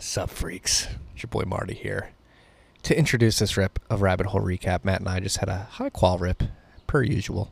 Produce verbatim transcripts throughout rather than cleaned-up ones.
Sup, freaks? It's your boy Marty here. To introduce this rip of Rabbit Hole Recap, Matt and I just had a high-qual rip, per usual.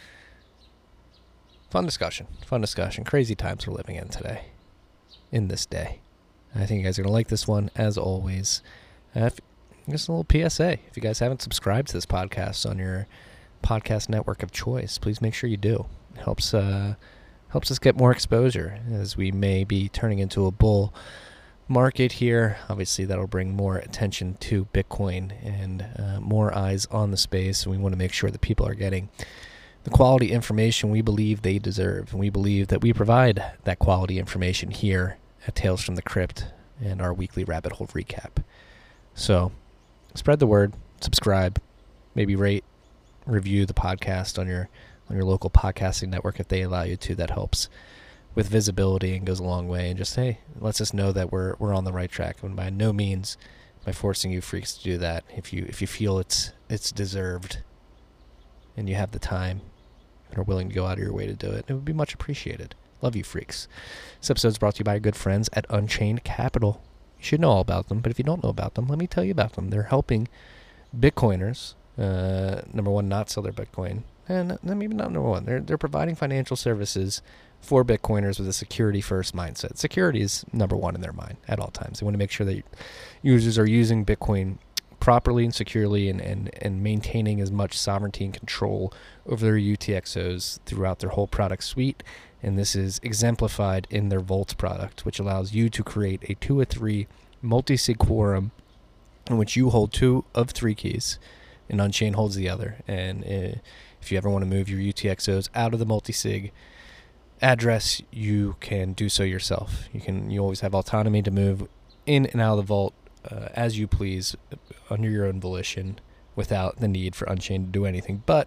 Fun discussion. Fun discussion. Crazy times we're living in today. In this day. I think you guys are going to like this one, as always. Uh, if, just a little P S A. If you guys haven't subscribed to this podcast on your podcast network of choice, please make sure you do. It helps, uh, helps us get more exposure, as we may be turning into a bull market here. Obviously, that'll bring more attention to Bitcoin and uh, more eyes on the space. And we want to make sure that people are getting the quality information we believe they deserve. And we believe that we provide that quality information here at Tales from the Crypt and our weekly Rabbit Hole Recap. So spread the word, subscribe, maybe rate, review the podcast on your on your local podcasting network if they allow you to. That helps with visibility and goes a long way, and just, hey, lets us know that we're we're on the right track. And by no means by forcing you freaks to do that. If you if you feel it's it's deserved and you have the time and are willing to go out of your way to do it, it would be much appreciated. Love you, freaks. This episode is brought to you by our good friends at Unchained Capital. You should know all about them, but if you don't know about them, let me tell you about them. They're helping Bitcoiners, uh, number one, not sell their Bitcoin. And maybe not number one. They're, they're providing financial services for Bitcoiners with a security-first mindset. Security is number one in their mind at all times. They want to make sure that users are using Bitcoin properly and securely and, and, and maintaining as much sovereignty and control over their U T X Os throughout their whole product suite. And this is exemplified in their Vaults product, which allows you to create a two of three multi-sig quorum in which you hold two of three keys and Unchained holds the other. And uh, if you ever want to move your U T X Os out of the multi-sig address, you can do so yourself. You can. You always have autonomy to move in and out of the vault uh, as you please, under your own volition, without the need for Unchained to do anything. But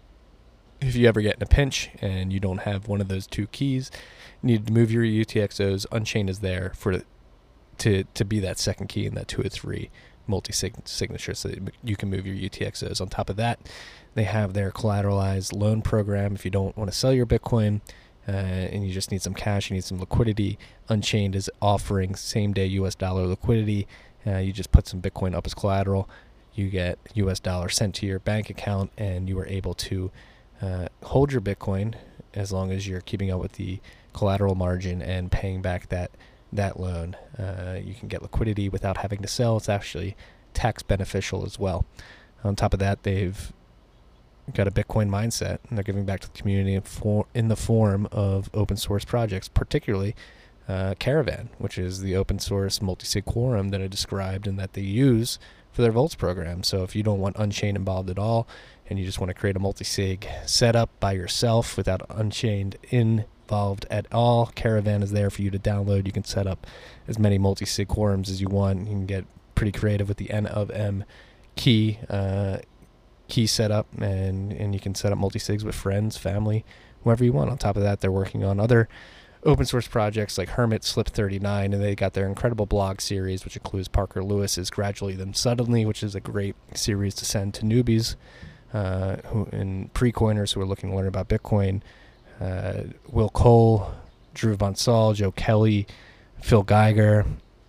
if you ever get in a pinch and you don't have one of those two keys, you need to move your U T X Os, Unchained is there for to to be that second key in that two of three multi-signature, so that you can move your U T X Os. On top of that, they have their collateralized loan program. If you don't want to sell your Bitcoin uh, and you just need some cash, you need some liquidity, Unchained is offering same-day U S dollar liquidity. Uh, you just put some Bitcoin up as collateral, you get U S dollar sent to your bank account, and you are able to uh, hold your Bitcoin as long as you're keeping up with the collateral margin and paying back that that loan. Uh, you can get liquidity without having to sell. It's actually tax beneficial as well. On top of that, they've got a Bitcoin mindset, and they're giving back to the community in, for, in the form of open source projects, particularly uh, Caravan, which is the open source multi-sig quorum that I described and that they use for their Vaults program. So if you don't want Unchained involved at all, and you just want to create a multi-sig setup by yourself without Unchained involved at all, Caravan is there for you to download. You can set up as many multi-sig quorums as you want. You can get pretty creative with the N of M key uh, key setup, and, and you can set up multi-sigs with friends, family, whoever you want. On top of that, they're working on other open source projects like Hermit Slip thirty-nine, and they got their incredible blog series, which includes Parker Lewis's Gradually Then Suddenly, which is a great series to send to newbies uh, who and pre-coiners who are looking to learn about Bitcoin. Uh, Will Cole, Drew Bonsall, Joe Kelly, Phil Geiger,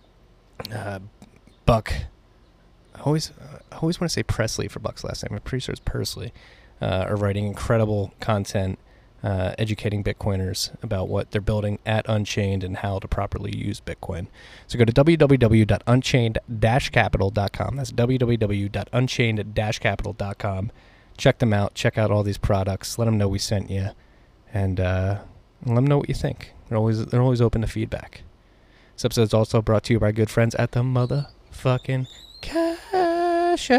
uh, Buck. I always, uh, I always want to say Presley for Buck's last name. I'm pretty sure it's Persley. Uh, are writing incredible content, uh, educating Bitcoiners about what they're building at Unchained and how to properly use Bitcoin. So go to w w w dot unchained dash capital dot com. That's w w w dot unchained dash capital dot com. Check them out. Check out all these products. Let them know we sent you. And uh, let them know what you think. They're always they're always open to feedback. This episode is also brought to you by our good friends at the motherfucking Cash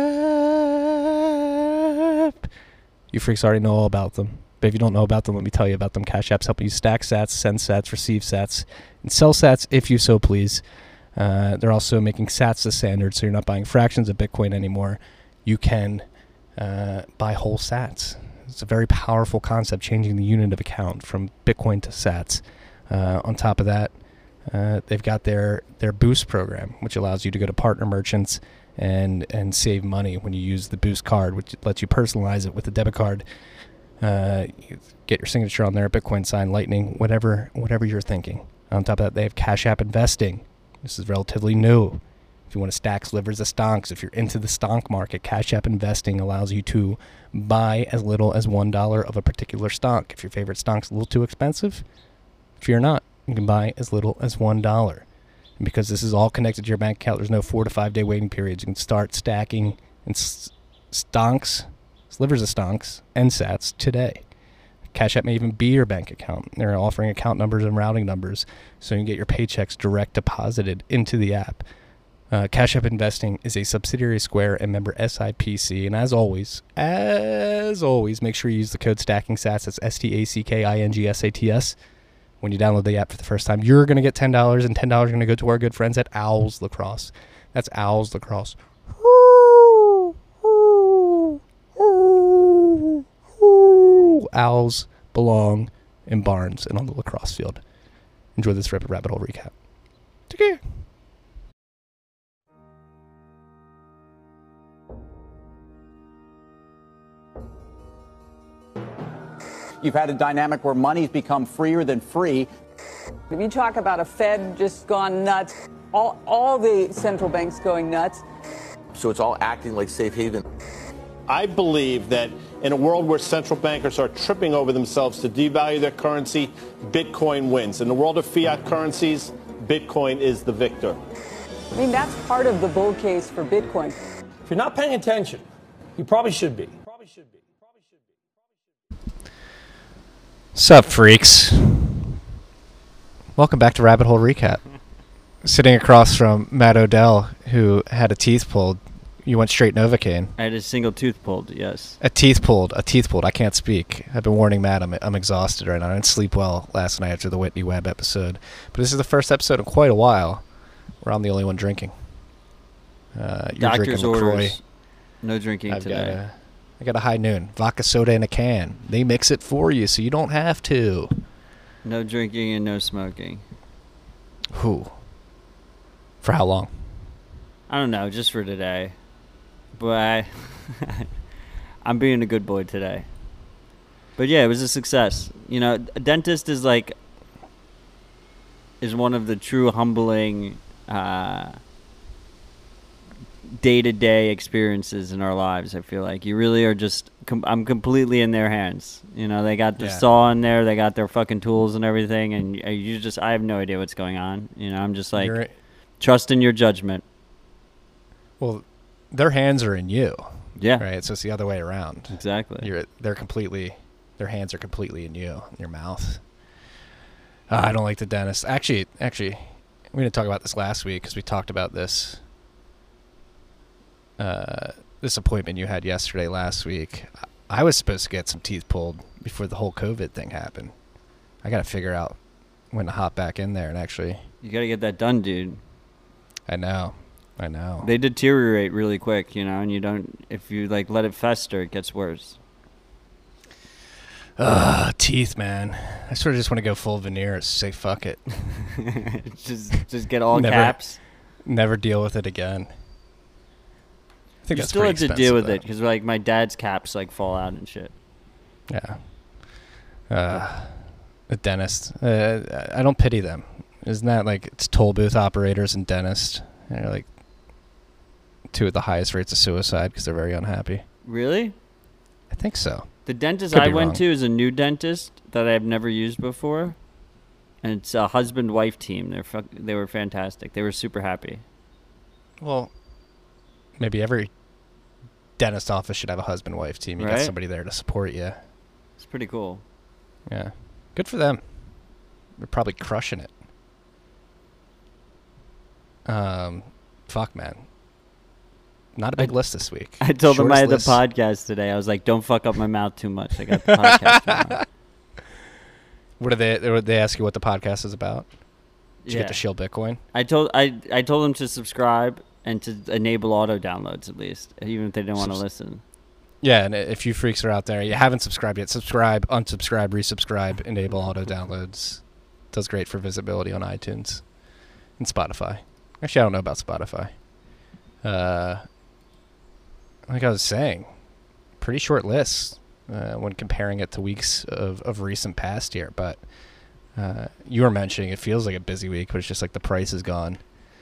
App. You freaks already know all about them. But if you don't know about them, let me tell you about them. Cash App's helping you stack sats, send sats, receive sats, and sell sats if you so please. Uh, they're also making sats the standard, so you're not buying fractions of Bitcoin anymore. You can uh, buy whole sats. It's a very powerful concept, changing the unit of account from Bitcoin to sats. Uh, on top of that, uh, they've got their, their Boost program, which allows you to go to partner merchants and and save money when you use the Boost card, which lets you personalize it with a debit card. Uh, you get your signature on there, Bitcoin sign, Lightning, whatever whatever you're thinking. On top of that, they have Cash App Investing, This is relatively new. If you want to stack slivers of stonks, if you're into the stonk market, Cash App investing allows you to buy as little as one dollar of a particular stonk. If your favorite stonk's a little too expensive, fear not. You can buy as little as one dollar. And because this is all connected to your bank account, there's no four to five day waiting periods. You can start stacking and s- stonks, slivers of stonks, and sats today. Cash App may even be your bank account. They're offering account numbers and routing numbers so you can get your paychecks direct deposited into the app. Uh, Cash App Investing is a subsidiary of Square and member S I P C. And as always, as always, make sure you use the code STACKINGSATS. That's S T A C K I N G S A T S. When you download the app for the first time, you're going to get ten dollars, and ten dollars is going to go to our good friends at Owls Lacrosse. That's Owls Lacrosse. Owls belong in barns and on the lacrosse field. Enjoy this Rapid Rabbit Hole recap. Take care. You've had a dynamic where money's become freer than free. If you talk about a Fed just gone nuts, all, all the central banks going nuts. So it's all acting like safe haven. I believe that in a world where central bankers are tripping over themselves to devalue their currency, Bitcoin wins. In the world of fiat currencies, Bitcoin is the victor. I mean, that's part of the bull case for Bitcoin. If you're not paying attention, you probably should be. Probably should be. Probably should be. Sup, freaks? Welcome back to Rabbit Hole Recap. Sitting across from Matt Odell, who had a teeth pulled. You went straight Novocaine. I had a single tooth pulled, yes. A teeth pulled. A teeth pulled. I can't speak. I've been warning Matt. I'm, I'm exhausted right now. I didn't sleep well last night after the Whitney Webb episode. But this is the first episode in quite a while where I'm the only one drinking. Uh, you're Doctor's drinking LaCroix. orders. No drinking I've today. Got a, I got a high noon. Vodka soda in a can. They mix it for you so you don't have to. No drinking and no smoking. Who? For how long? I don't know, just for today. But I, I'm being a good boy today. But yeah, it was a success. You know, a dentist is like, is one of the true humbling uh, day-to-day experiences in our lives, I feel like. You really are just, com- I'm completely in their hands. You know, they got their Yeah. saw in there, they got their fucking tools and everything, and you just, I have no idea what's going on. You know, I'm just like, You're, trust in your judgment. well, their hands are in you. Yeah. Right? So it's the other way around. Exactly. You're, they're completely, their hands are completely in you, in your mouth. Uh, I don't like the dentist. Actually, actually, we didn't talk about this last week because we talked about this. Uh, this appointment you had yesterday last week. I was supposed to get some teeth pulled before the whole COVID thing happened. I got to figure out when to hop back in there and actually. You got to get that done, dude. I know. I know. They deteriorate really quick, you know, and you don't, if you like let it fester, it gets worse. Ugh, teeth, man. I sort of just want to go full veneers. Say fuck it. just just get all Never- caps. Never deal with it again. I think You that's still have pretty to deal expensive, with it though. because like my dad's caps like fall out and shit. Yeah. Uh, a dentist. Uh, I don't pity them. Isn't that like it's toll booth operators and dentists? They're like two of the highest rates of suicide because they're very unhappy. Really? I think so. The dentist Could I be went wrong. to is a new dentist that I've never used before, and it's a husband-wife team. They're fuck- they were fantastic. They were super happy. Well, maybe every dentist office should have a husband-wife team. You got Right? somebody there to support you. It's pretty cool. Yeah. Good for them. They're probably crushing it. Um, fuck, man. Not a big I- list this week. I told them I had Shortest the list. podcast today. I was like, don't fuck up my mouth too much. I got the podcast tomorrow. What did they? Did they ask you what the podcast is about? Did you Yeah. get to shill Bitcoin? I told I I told them to subscribe and to enable auto downloads at least, even if they didn't want to Subs- listen. Yeah, and if you freaks are out there, you haven't subscribed yet, subscribe, unsubscribe, resubscribe, enable auto downloads. Does great for visibility on iTunes and Spotify. Actually, I don't know about Spotify. Uh, like I was saying, pretty short list uh, when comparing it to weeks of, of recent past here. But uh, you were mentioning it feels like a busy week, but it's just like the price is gone.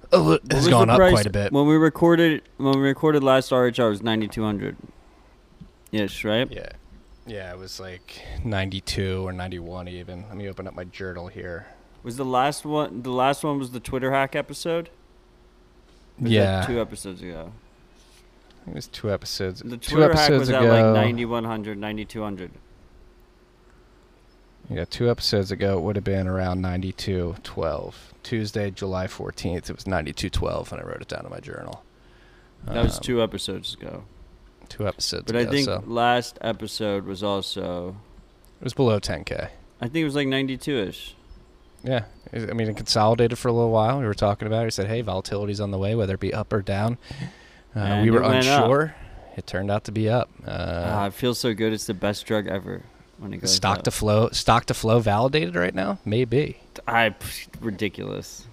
Oh, What it's was gone the up price quite a bit. When we recorded, when we recorded last R H R, it was ninety-two hundred. Ish, right? Yeah. Yeah, it was like ninety-two or ninety-one even. Let me open up my journal here. Was the last one? The last one was the Twitter hack episode. Or was Yeah. that two episodes ago. It was two episodes. The two Twitter hack episodes was ago. at like ninety-one hundred, ninety-two hundred. Yeah, two episodes ago it would have been around ninety-two twelve. Tuesday, July fourteenth, it was ninety-two twelve, and I wrote it down in my journal. That was Um, two episodes ago. Two episodes But ago, I think so last episode was also, it was below ten K. I think it was like ninety-two-ish. Yeah, I mean, it consolidated for a little while. We were talking about it. We said, hey, volatility's on the way, whether it be up or down. Uh, And we were it went up. unsure. It turned out to be up. Uh, Ah, it feels so good. It's the best drug ever when it goes stock up. to flow, stock to flow validated right now? Maybe. I pff, ridiculous.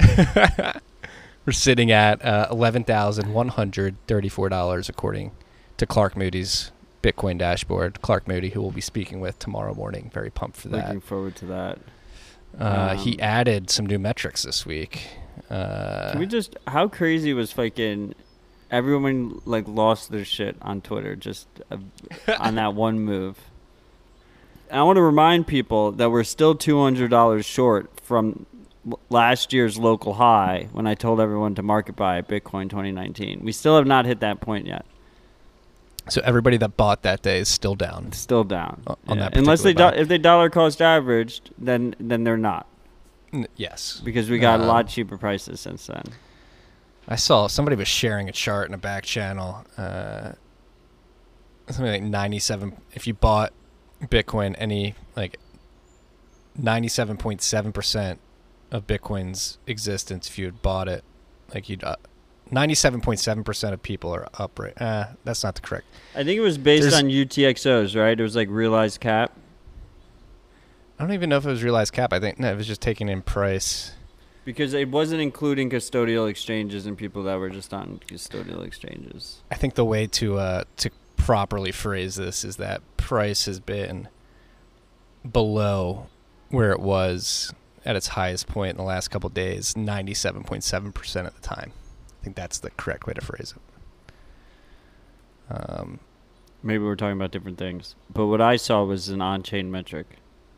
We're sitting at uh, eleven thousand one hundred thirty-four dollars according to Clark Moody's Bitcoin dashboard. Clark Moody, who we'll be speaking with tomorrow morning. Very pumped for that. Looking forward to that. Uh, he Um, added some new metrics this week. Uh, Can we just? How crazy was fucking everyone like lost their shit on Twitter just uh, on that one move? And I want to remind people that we're still two hundred dollars short from l- last year's local high when I told everyone to market buy Bitcoin twenty nineteen. We still have not hit that point yet. so everybody that bought that day is still down. It's still down. O- on that Unless they particular do- buy. if they dollar cost averaged, then then they're not, N- Yes. because we got a Um, lot cheaper prices since then. I saw somebody was sharing a chart in a back channel. Uh, something like ninety-seven. If you bought Bitcoin, any like ninety-seven point seven percent of Bitcoin's existence, if you had bought it, like you'd uh, ninety-seven point seven percent of people are up right. Uh, that's not the correct. I think it was based There's- on U T X Os, right? It was like realized cap. I don't even know if it was realized cap. I think no, it was just taking in price. Because it wasn't including custodial exchanges and people that were just on custodial exchanges. I think the way to uh, to properly phrase this is that price has been below where it was at its highest point in the last couple of days, ninety-seven point seven percent at the time. I think that's the correct way to phrase it. Um, Maybe we're talking about different things. But what I saw was an on-chain metric.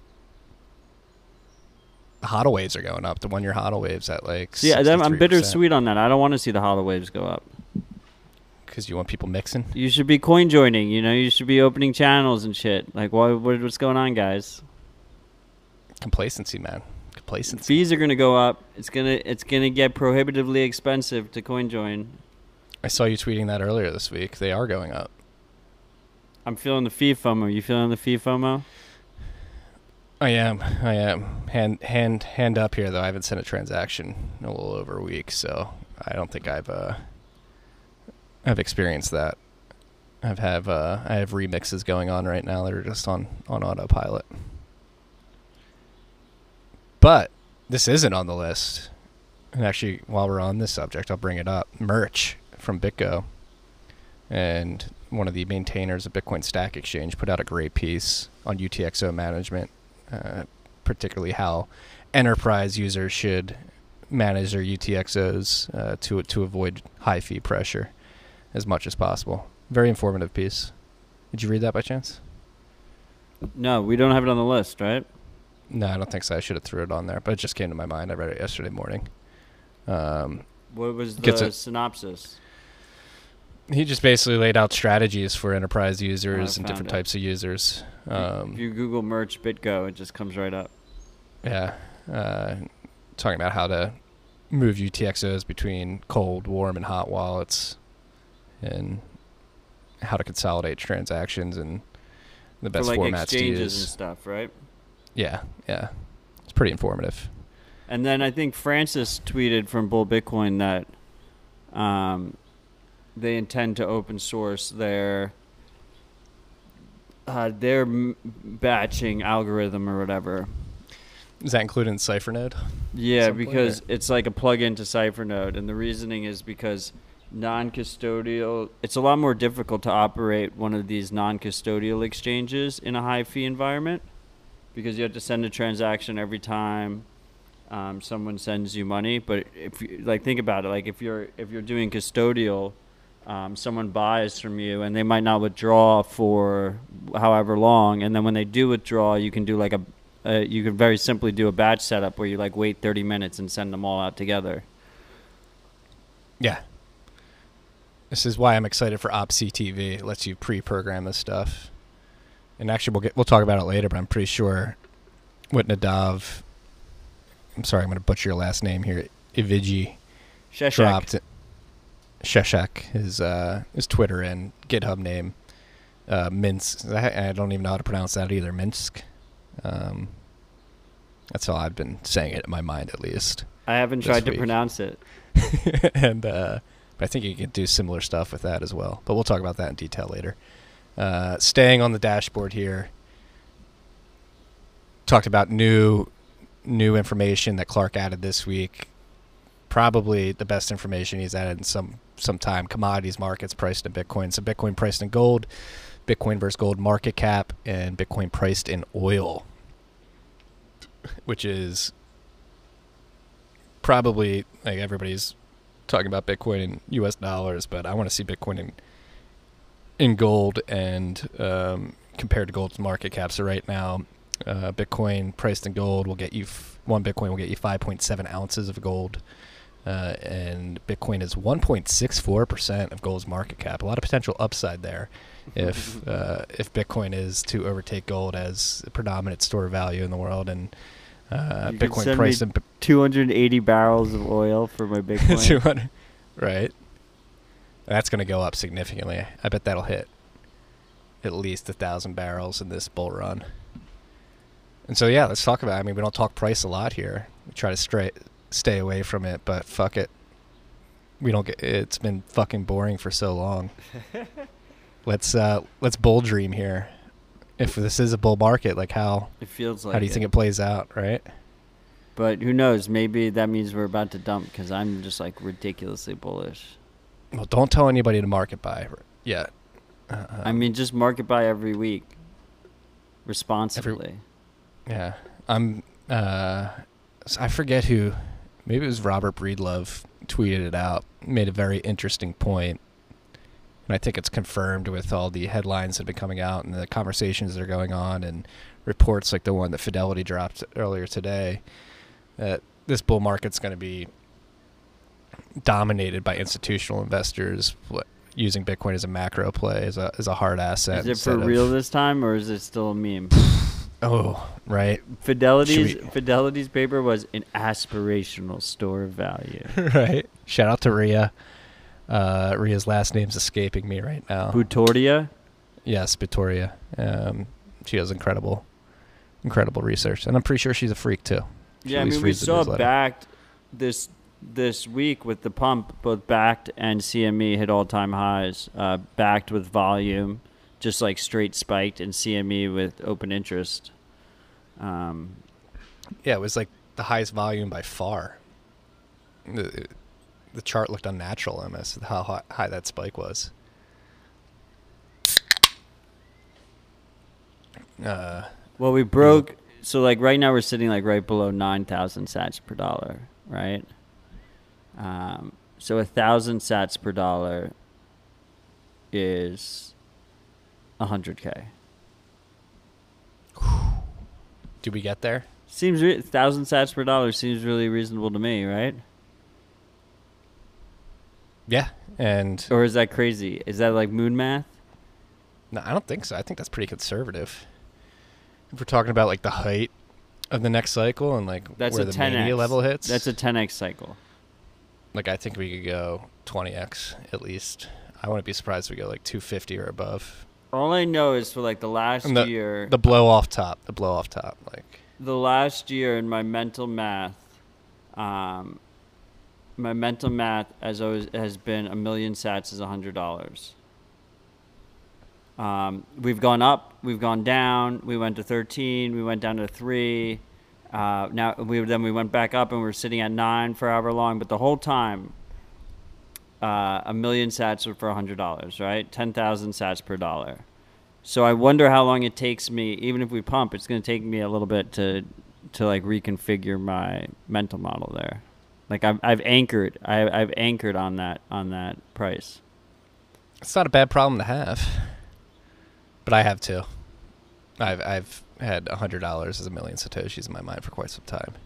the HODL waves are going up. The one-year HODL waves at like See, I'm, I'm sixty-three percent. bittersweet on that. I don't want to see the HODL waves go up. Because you want people mixing? You should be coin joining, you know? You should be opening channels and shit. Like, what, what what's going on, guys? Complacency, man. Complacency. Fees are going to go up. It's going to it's gonna get prohibitively expensive to coin join. I saw you tweeting that earlier this week. They are going up. I'm feeling the fee FOMO. You feeling the fee FOMO? I am. I am. Hand hand hand up here though. I haven't sent a transaction in a little over a week, so I don't think I've uh I've experienced that. I've have uh I have remixes going on right now that are just on on autopilot. But this isn't on the list. And actually, while we're on this subject, I'll bring it up. Merch from BitGo, and one of the maintainers of Bitcoin Stack Exchange, put out a great piece on U T X O management, uh, particularly how enterprise users should manage their U T X Os uh, to to avoid high fee pressure as much as possible. Very informative piece. Did you read that by chance? No, we don't have it on the list, right? No, I don't think so. I should have threw it on there, but it just came to my mind. I read it yesterday morning. Um, What was Gets the it. synopsis? he just basically laid out strategies for enterprise users I and found different it. types of users. Um, If you Google merch BitGo, it just comes right up. Yeah, uh, talking about how to move U T X Os between cold, warm, and hot wallets, and how to consolidate transactions and the best For like formats to exchanges use. and stuff, right? Yeah, yeah, it's pretty informative. And then I think Francis tweeted from Bull Bitcoin that um, they intend to open source their uh, their m- batching algorithm or whatever. Is that included in CipherNode? Yeah, Some point, because or- it's like a plug-in to CipherNode, and the reasoning is because non-custodial. It's a lot more difficult to operate one of these non-custodial exchanges in a high-fee environment because you have to send a transaction every time. um, someone sends you money. But if you, like, think about it, like if you're if you're doing custodial, um, someone buys from you and they might not withdraw for however long, and then when they do withdraw, you can do like a uh, you can very simply do a batch setup where you like wait thirty minutes and send them all out together. Yeah. This is why I'm excited for Op C T V. It lets you pre-program this stuff. And actually, we'll get we'll talk about it later, but I'm pretty sure what Nadav, I'm sorry, I'm going to butcher your last name here, Iviji, Sheshak. dropped. Sheshak, his, uh, his Twitter and GitHub name, uh, Minsk. I, I don't even know how to pronounce that either, Minsk. Um, that's how I've been saying it in my mind, at least. I haven't tried to pronounce it. and uh, but I think you can do similar stuff with that as well. But we'll talk about that in detail later. Uh, staying on the dashboard here, talked about new new information that Clark added this week. Probably the best information he's added in some some time. Commodities markets priced in Bitcoin. So Bitcoin priced in gold, Bitcoin versus gold market cap, and Bitcoin priced in oil, which is probably, like, everybody's talking about Bitcoin in U S dollars, but I want to see Bitcoin in in gold and um, compared to gold's market cap. So right now, uh, Bitcoin priced in gold will get you f- one Bitcoin will get you five point seven ounces of gold, uh, and Bitcoin is one point six four percent of gold's market cap. A lot of potential upside there if uh, if Bitcoin is to overtake gold as the predominant store of value in the world. And uh, You could Bitcoin send price me in two hundred eighty barrels of oil for my Bitcoin. two hundred, right? That's going to go up significantly. I bet that'll hit at least a thousand barrels in this bull run. And so, yeah, let's talk about it. I mean, we don't talk price a lot here. We try to straight stay away from it, but fuck it. We don't get. It's been fucking boring for so long. let's uh, let's bull dream here. If this is a bull market, like how It feels like how do you it. think it plays out, right? But who knows? Maybe that means we're about to dump because I'm just like ridiculously bullish. Well, don't tell anybody to market buy yet. Uh, I mean, just market buy every week responsibly. Yeah, I'm. Uh, I forget who. Maybe it was Robert Breedlove tweeted it out. Made a very interesting point, and I think it's confirmed with all the headlines that have been coming out and the conversations that are going on and reports like the one that Fidelity dropped earlier today. That this bull market's going to be dominated by institutional investors using Bitcoin as a macro play, as a as a hard asset. Is it for real this time, or is it still a meme? Oh, right. Fidelity's we- Fidelity's paper was an aspirational store of value. Right. Shout out to Rhea. Uh, Rhea's last name's escaping me right now. Butoria? Yes, Victoria. Um, she does incredible, incredible research, and I'm pretty sure she's a freak too. She Yeah, at I least mean, we reads the saw newsletter. backed this this week with the pump, both backed and C M E hit all time highs. Uh, backed with volume, just like straight spiked, and C M E with open interest. Um, Yeah, it was like the highest volume by far. The, the chart looked unnatural almost, how high, high that spike was. Uh, well, we broke. So like right now we're sitting like right below nine thousand sats per dollar, right? Um, so a thousand sats per dollar is a hundred k. did we get there? Seems re- thousand sats per dollar seems really reasonable to me, right? Yeah, and Or is that crazy? Is that like moon math? no, I don't think so. I think that's pretty conservative. If we're talking about like the height of the next cycle and like That's where a the ten mania x level hits, That's a ten x cycle. like I think we could go twenty x at least. I wouldn't be surprised if we go like two fifty or above. All I know is for like the last And the, year, the blow off top, the blow off top, like the last year in my mental math, um, my mental math as always has been a million sats is a hundred dollars. Um, we've gone up, we've gone down. We went to thirteen, we went down to three. Uh, now we then we went back up and we're sitting at nine for however long. But the whole time, uh, a million sats were for a hundred dollars, right? Ten thousand sats per dollar. So I wonder how long it takes me. Even if we pump, it's going to take me a little bit to to like reconfigure my mental model there. Like I've I've anchored I I've anchored on that on that price. It's not a bad problem to have, but I have too. I've I've had a hundred dollars as a million satoshis in my mind for quite some time.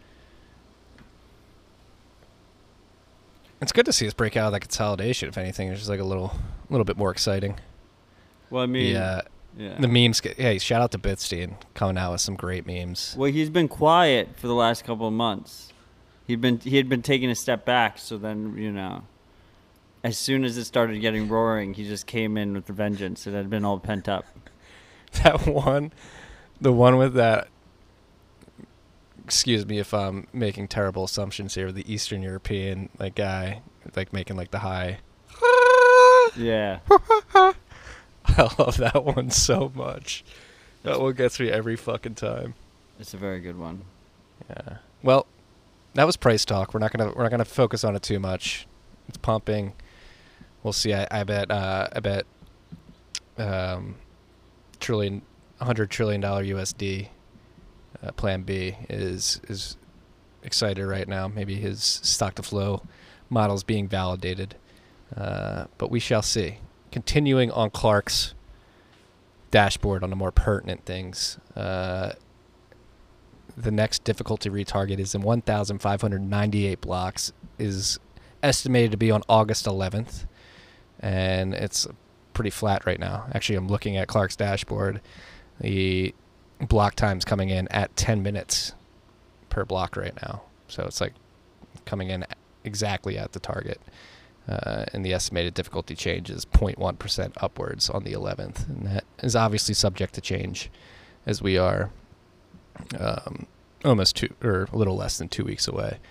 It's good to see us break out of that consolidation. If anything, it's just like a little, little bit more exciting. Well, I mean, the, uh, yeah. the memes. Hey, shout out to Bitstein coming out with some great memes. Well, he's been quiet for the last couple of months. He'd been he had been taking a step back. So then, you know, as soon as it started getting roaring, he just came in with the vengeance. It had been all pent up. That one, the one with that. Excuse me if I'm making terrible assumptions here. The Eastern European like guy, like making like the high. Yeah. I love that one so much. That one gets me every fucking time. It's a very good one. Yeah. Well, that was price talk. We're not gonna we're not gonna focus on it too much. It's pumping. We'll see. I, I bet. Uh, I bet. Um, trillion, a hundred trillion dollar U S D. Uh, Plan B is is excited right now. Maybe his stock to flow model is being validated, uh, but we shall see. Continuing on Clark's dashboard on the more pertinent things, uh, the next difficulty retarget is in one thousand five hundred ninety-eight blocks. Is estimated to be on August eleventh, and it's pretty flat right now. Actually, I'm looking at Clark's dashboard. The block time's coming in at ten minutes per block right now. So it's like coming in exactly at the target. Uh, and the estimated difficulty change is zero point one percent upwards on the eleventh. And that is obviously subject to change as we are um, almost two, or a little less than two weeks away.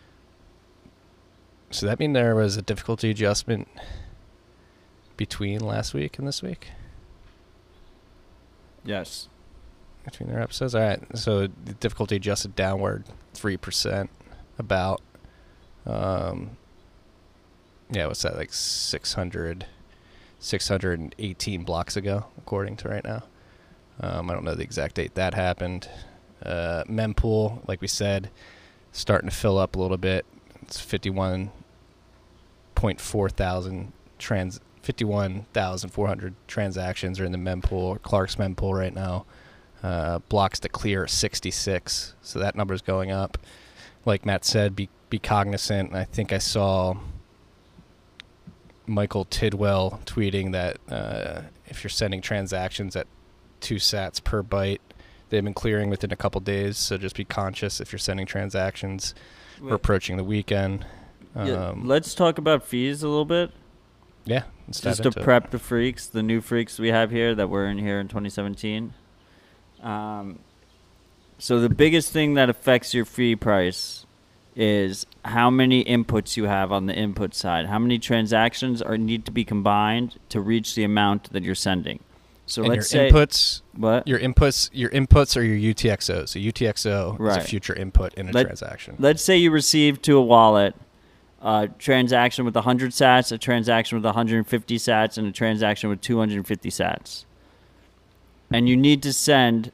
So that mean there was a difficulty adjustment between last week and this week? Yes. Between their episodes? All right. So the difficulty adjusted downward three percent about. Um, yeah, what's that, like six hundred, six hundred eighteen blocks ago, according to right now. Um, I don't know the exact date that happened. Uh, mempool, like we said, starting to fill up a little bit. It's fifty-one point four thousand trans, fifty-one thousand four hundred transactions are in the mempool, or Clark's mempool right now. Uh, blocks to clear sixty-six, so that number's going up. Like Matt said, be be cognizant. I think I saw Michael Tidwell tweeting that uh, if you're sending transactions at two sats per byte, they've been clearing within a couple days. So just be conscious if you're sending transactions. Wait. We're approaching the weekend. Yeah, Um, let's talk about fees a little bit. Yeah, let's dive just to into prep it. the freaks, the new freaks we have here that were in here in twenty seventeen. Um, so the biggest thing that affects your fee price is how many inputs you have on the input side. How many transactions are need to be combined to reach the amount that you're sending. So and let's your say inputs, what your inputs, your inputs are your U T X Os. So U T X O right. is a future input in a Let, transaction. Let's say you receive to a wallet a transaction with one hundred sats, a transaction with one hundred fifty sats, and a transaction with two hundred fifty sats. And you need to send,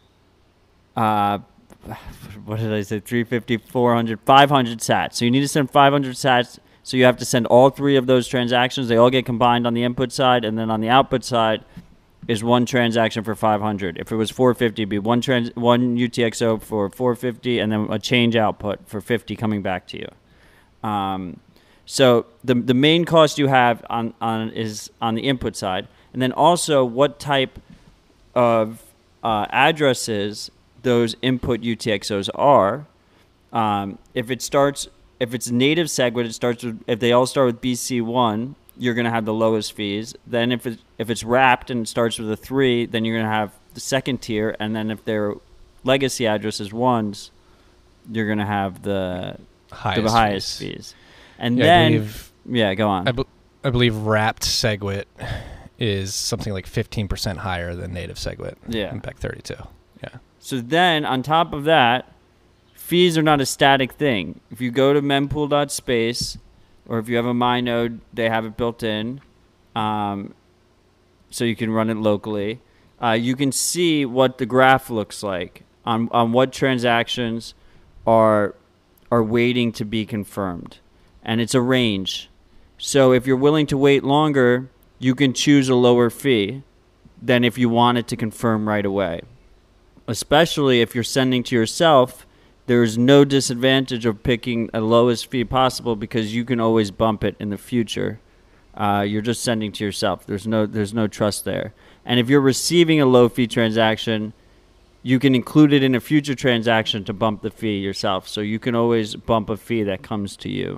uh, what did I say, three fifty, four hundred, five hundred sats. So you need to send five hundred sats. So you have to send all three of those transactions. They all get combined on the input side, and then on the output side is one transaction for five hundred. If it was four fifty, it'd be one trans, one U T X O for four fifty, and then a change output for fifty coming back to you. Um, so the the main cost you have on, on is on the input side, and then also what type of uh, addresses those input U T X Os are. Um, if it starts, if it's native SegWit, it starts with, if they all start with B C one, you're going to have the lowest fees. Then if it if it's wrapped and it starts with a three, then you're going to have the second tier. And then if their legacy address is ones, you're going to have the highest, the highest fees. fees. And yeah, then, I believe, yeah, go on. I, be, I believe wrapped SegWit is something like fifteen percent higher than native SegWit. Yeah. In P E C thirty-two. Yeah. So then, on top of that, fees are not a static thing. If you go to mempool dot space, or if you have a MyNode, they have it built in, um, so you can run it locally. Uh, you can see what the graph looks like on on what transactions are are waiting to be confirmed, and it's a range. So if you're willing to wait longer, you can choose a lower fee than if you wanted to confirm right away. Especially if you're sending to yourself, there's no disadvantage of picking a lowest fee possible because you can always bump it in the future. Uh, you're just sending to yourself. There's no there's no trust there. And if you're receiving a low fee transaction, you can include it in a future transaction to bump the fee yourself. So you can always bump a fee that comes to you.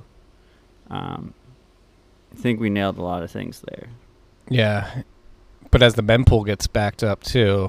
Um, I think we nailed a lot of things there. Yeah. But as the mempool gets backed up too,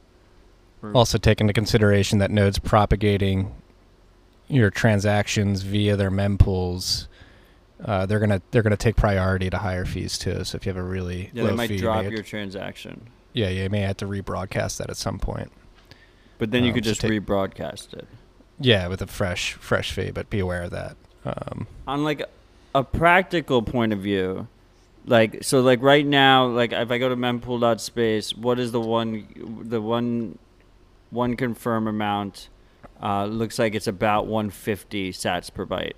also take into consideration that nodes propagating your transactions via their mempools, uh, they're gonna they're gonna take priority to higher fees too. So if you have a really yeah, low they might fee, drop you your transaction. Yeah, you may have to rebroadcast that at some point. But then you um, could so just take, rebroadcast it. Yeah, with a fresh fresh fee, but be aware of that. Um, On like a, a practical point of view, like so, like right now, like if I go to mempool dot space, what is the one the one one confirm amount? Uh, looks like it's about one hundred fifty sats per byte.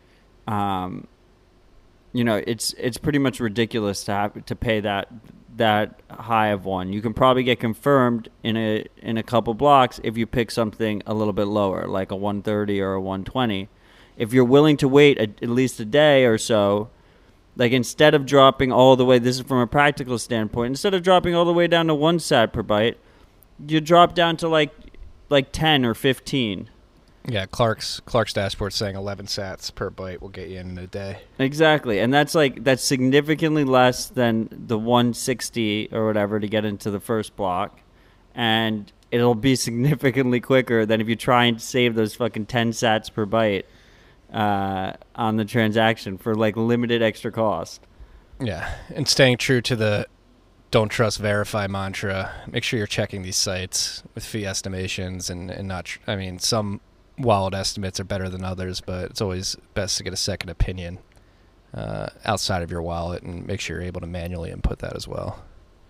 Um, you know, it's it's pretty much ridiculous to have to pay that that high of one. You can probably get confirmed in a in a couple blocks if you pick something a little bit lower, like a one thirty or a one twenty. If you're willing to wait a, at least a day or so, like instead of dropping all the way, this is from a practical standpoint, instead of dropping all the way down to one sat per byte, you drop down to like like ten or fifteen. yeah, Clark's Clark's dashboard saying eleven sats per byte will get you in a day. Exactly, and that's like that's significantly less than the one sixty or whatever to get into the first block, and it'll be significantly quicker than if you try and save those fucking ten sats per byte uh, on the transaction for like limited extra cost. Yeah, and staying true to the don't trust, verify mantra. Make sure you're checking these sites with fee estimations and, and not, tr- I mean, some wallet estimates are better than others, but it's always best to get a second opinion uh, outside of your wallet and make sure you're able to manually input that as well.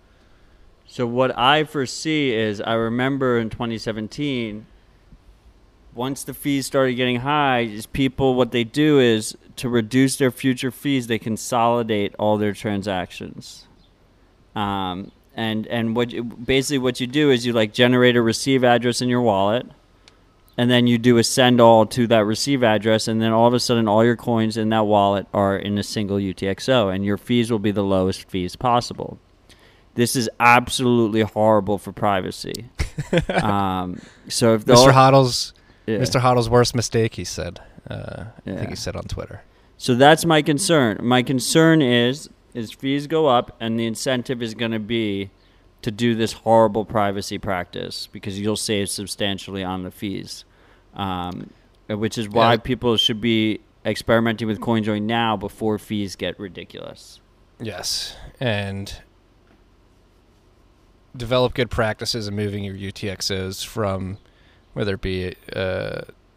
So what I foresee is I remember in twenty seventeen, once the fees started getting high, is people, what they do is to reduce their future fees, they consolidate all their transactions. Um, and, and what you, basically what you do is you like generate a receive address in your wallet, and then you do a send all to that receive address, and then all of a sudden all your coins in that wallet are in a single U T X O, and your fees will be the lowest fees possible. This is absolutely horrible for privacy. um, so if Mister Hodl's yeah. Mister Hodl's worst mistake, he said. Uh, Yeah. I think he said on Twitter. So that's my concern. My concern is is fees go up, and the incentive is going to be to do this horrible privacy practice because you'll save substantially on the fees, um, which is why Yeah. people should be experimenting with CoinJoin now before fees get ridiculous. Yes, and develop good practices in moving your U T X Os from whether it be uh,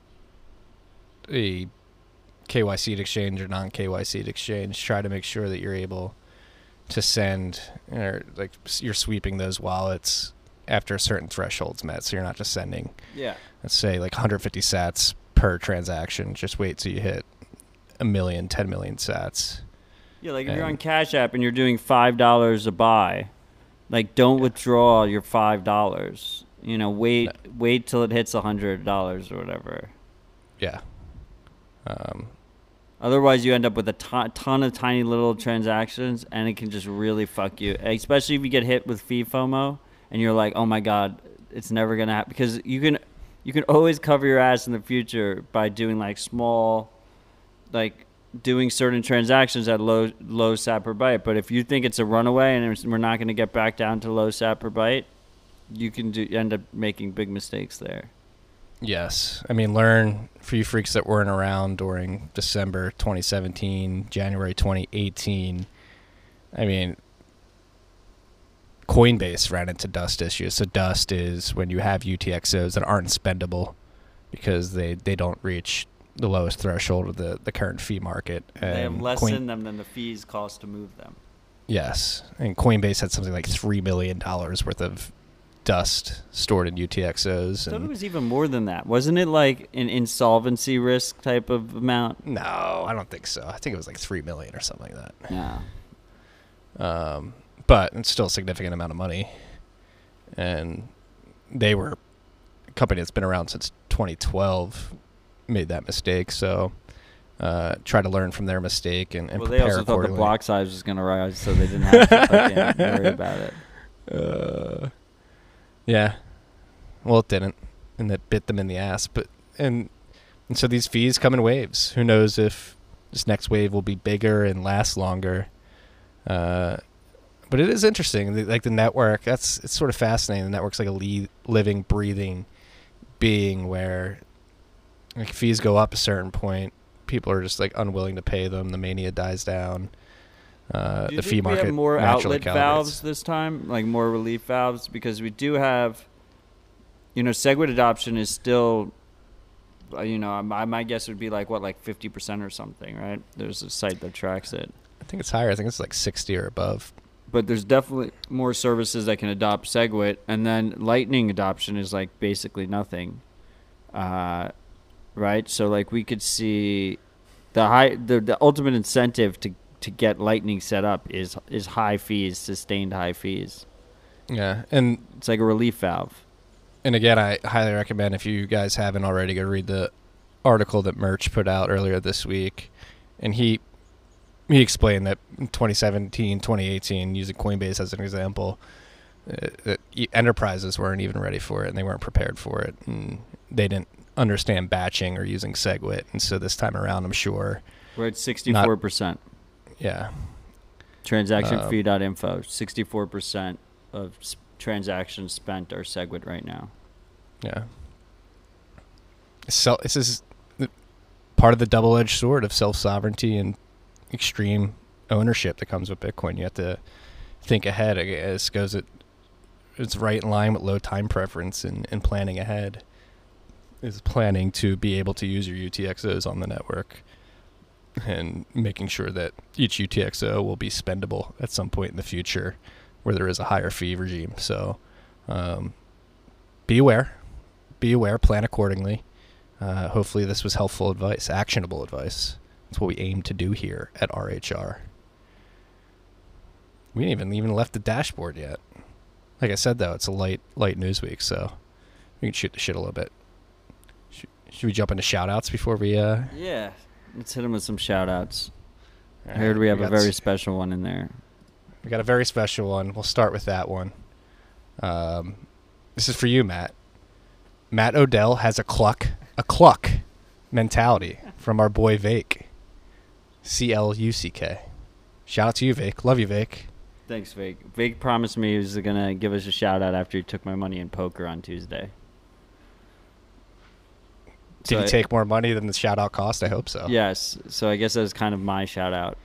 a K Y C'd exchange or non-K Y C'd exchange. Try to make sure that you're able to send, or like you're sweeping those wallets after a certain threshold's met, so you're not just sending, Yeah. let's say, like one hundred fifty sats per transaction. Just wait till you hit a million, ten million sats. Yeah, like if And- you're on Cash App and you're doing five dollars a buy, like don't withdraw your five dollars. You know, wait wait till it hits a hundred dollars or whatever. Yeah. Um, Otherwise, you end up with a ton, ton of tiny little transactions, and it can just really fuck you. Especially if you get hit with fee FOMO, and you're like, "Oh my god, it's never gonna happen." Because you can, you can always cover your ass in the future by doing like small, like doing certain transactions at low low sat per byte. But if you think it's a runaway and it's- we're not going to get back down to low sat per byte, you can do end up making big mistakes there. Yes. I mean, learn for you freaks that weren't around during December twenty seventeen, January twenty eighteen. I mean, Coinbase ran into dust issues. So dust is when you have U T X Os that aren't spendable because they, they don't reach the lowest threshold of the, the current fee market. They have And less Coin- in them than the fees cost to move them. Yes. And Coinbase had something like three million dollars worth of dust stored in U T X Os. I thought it And was even more than that. Wasn't it like an insolvency risk type of amount? no, I don't think so. I think it was like three million or something like that. Yeah. Um, but it's still a significant amount of money. And they were a company that's been around since twenty twelve made that mistake. So uh, try to learn from their mistake and, and Well, they prepare also thought the accordingly. block size was going to rise, so they didn't have to fucking worry about it. Uh, yeah. Well, it didn't, and that bit them in the ass. But and, and so these fees come in waves. Who knows if this next wave will be bigger and last longer? Uh, but it is interesting. The, like the network, that's it's sort of fascinating. The network's like a le- living, breathing being where like fees go up a certain point, people are just like unwilling to pay them. The mania dies down. Uh, Do you the think fee market we have more naturally outlet calibrates. valves this time, like more relief valves? Because we do have, you know, SegWit adoption is still, uh, you know, my, my guess would be like, what, like fifty percent or something, right? There's a site that tracks it. I think it's higher. I think it's like sixty or above. But there's definitely more services that can adopt SegWit, and then Lightning adoption is like basically nothing, uh, right? So like we could see the high, the, the ultimate incentive to to get Lightning set up is is high fees, sustained high fees. Yeah, and It's like a relief valve. and again, I highly recommend if you guys haven't already, go read the article that Merch put out earlier this week, and he he explained that in twenty seventeen, twenty eighteen, using Coinbase as an example, uh, that e- enterprises weren't even ready for it, and they weren't prepared for it, and they didn't understand batching or using SegWit, and so this time around, I'm sure, We're at sixty-four percent. yeah, Transaction Um, fee dot info. sixty-four percent of s- transactions spent are SegWit right now. yeah. So this is the- part of the double-edged sword of self-sovereignty and extreme ownership that comes with Bitcoin. You have to think ahead. I guess goes it. It's right in line with low time preference and, and planning ahead. Is planning to be able to use your U T X Os on the network and making sure that each U T X O will be spendable at some point in the future where there is a higher fee regime. So um, be aware. Be aware. Plan accordingly. Uh, hopefully this was helpful advice, actionable advice. That's what we aim to do here at R H R. We didn't even even left the dashboard yet. Like I said, though, it's a light light news week, so we can shoot the shit a little bit. Should, should we jump into shout-outs before we... Uh, Yeah. Let's hit them with some shout-outs. I all heard right, we have a got very s- special one in there. We got a very special one. We'll start with that one. Um, this is for you, Matt. Matt Odell has a cluck, a cluck mentality from our boy Vake. C L U C K. Shout out to you, Vake. Love you, Vake. Thanks, Vake. Vake promised me he was going to give us a shout-out after he took my money in poker on Tuesday. Did So he I- take more money than the shout out cost? I hope so. Yes. So I guess that was kind of my shout-out.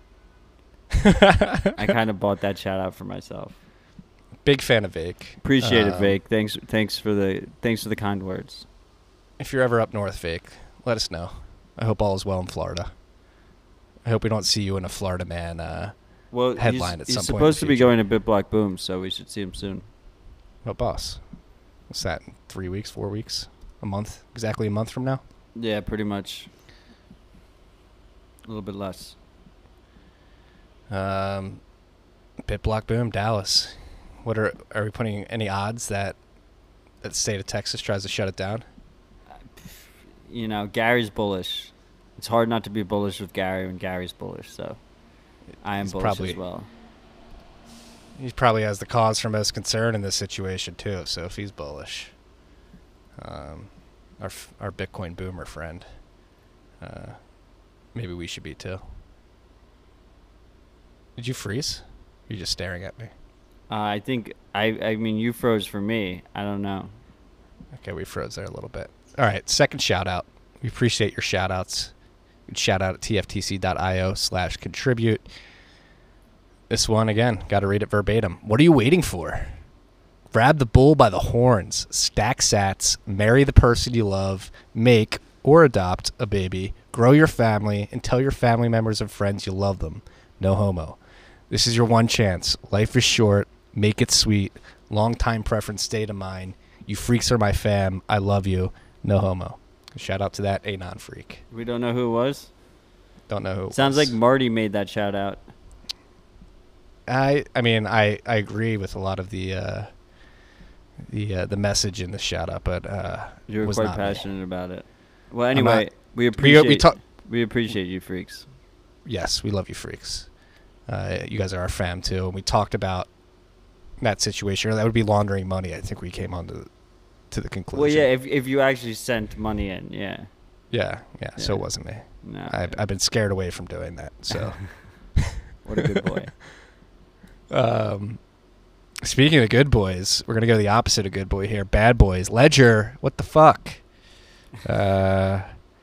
I kind of bought that shout-out for myself. Big fan of Vake. Appreciate it, Um, Vake. Thanks, thanks for the thanks for the kind words. If you're ever up north, Vake, let us know. I hope all is well in Florida. I hope we don't see you in a Florida man uh, Well, headline he's, at some he's point in supposed the to be future. going to BitBlock Boom, so we should see him soon. Oh, boss. What's that? In three weeks, four weeks, a month? Exactly a month from now? Yeah, pretty much. A little bit less. Um, BitBlock Boom, Dallas. What are are we putting any odds that that the state of Texas tries to shut it down? You know, Gary's bullish. It's hard not to be bullish with Gary when Gary's bullish, so I am He's bullish probably- as well. He probably has the cause for most concern in this situation too. So if he's bullish, um, our f- our Bitcoin boomer friend, uh, maybe we should be too. Did you freeze? You're just staring at me. Uh, I think I I mean you froze for me. I don't know. Okay, we froze there a little bit. All right, second shout out. We appreciate your shout outs. You can shout out at tftc.io slash contribute. This one, again, got to read it verbatim. What are you waiting for? Grab the bull by the horns, stack sats, marry the person you love, make or adopt a baby, grow your family, and tell your family members and friends you love them. No homo. This is your one chance. Life is short. Make it sweet. Longtime preference state of mine. You freaks are my fam. I love you. No homo. Shout out to that Anon freak. We don't know who it was. Don't know who it Sounds was. like Marty made that shout out. I I mean I, I agree with a lot of the uh, the uh, the message in the shout out, but uh, You were was quite not me. passionate about it. Well, anyway, not- we appreciate we talk- we appreciate you freaks. Yes, we love you freaks. Uh, you guys are our fam too. And we talked about that situation. That would be laundering money. I think we came on to, to the conclusion. Well, yeah, if if you actually sent money in, yeah. yeah, yeah, So Yeah. it wasn't me. No. I've, I've been scared away from doing that. So, What a good boy. um, speaking of good boys, we're gonna go the opposite of good boy here. Bad boys. Ledger. What the fuck? Uh,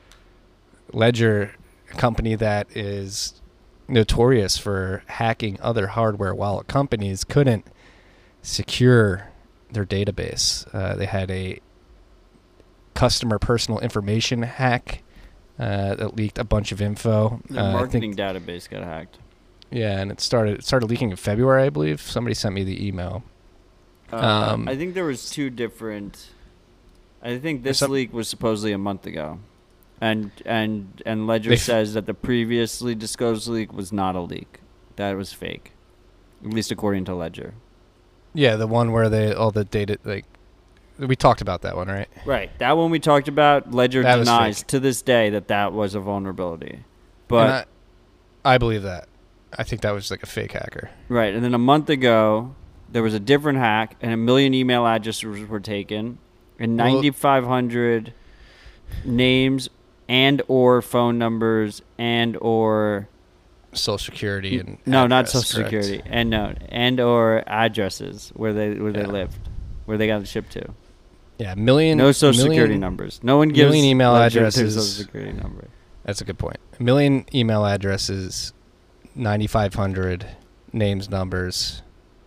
Ledger, a company that is notorious for hacking other hardware wallet companies, couldn't secure their database. Uh, they had a customer personal information hack uh, that leaked a bunch of info. The Uh, I marketing think, database got hacked. yeah, and it started it started leaking in February, I believe. Somebody sent me the email. Uh, Um, I think there was two different. I think this some- leak was supposedly a month ago, and and and Ledger They f- says that the previously disclosed leak was not a leak, that it was fake, at least according to Ledger. Yeah, the one where they all the data like we talked about that one, right? Right, that one we talked about. Ledger That was denies fake. to this day that that was a vulnerability, And but I, I believe that. I think that was like a fake hacker. right, and then a month ago there was a different hack, and a million email addresses were taken, and Well- ninety-five hundred names and or phone numbers and or Social Security and no, not address, Social correct? Security, and no, and or addresses where they where they Yeah. lived, where they got it shipped to. Yeah, million. No Social million, Security numbers. No one gives million email Ledger their addresses. Social Security number. That's a good point. A million email addresses, ninety-five hundred names, numbers,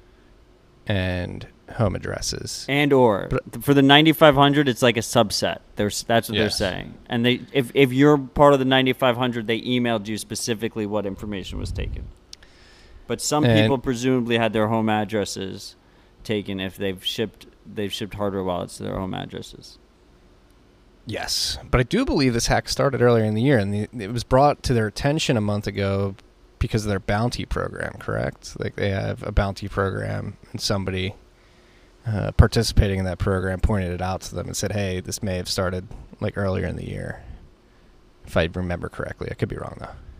and home addresses. And or for the ninety-five hundred, it's like a subset. There's that's what Yes. they're saying. And they if if you're part of the ninety-five hundred, they emailed you specifically what information was taken. But some And- people presumably had their home addresses taken if they've shipped they've shipped hardware wallets to their home addresses. Yes, but I do believe this hack started earlier in the year, and the, it was brought to their attention a month ago because of their bounty program. Correct? Like they have a bounty program, and somebody uh, participating in that program pointed it out to them and said, "Hey, this may have started like earlier in the year." If I remember correctly, I could be wrong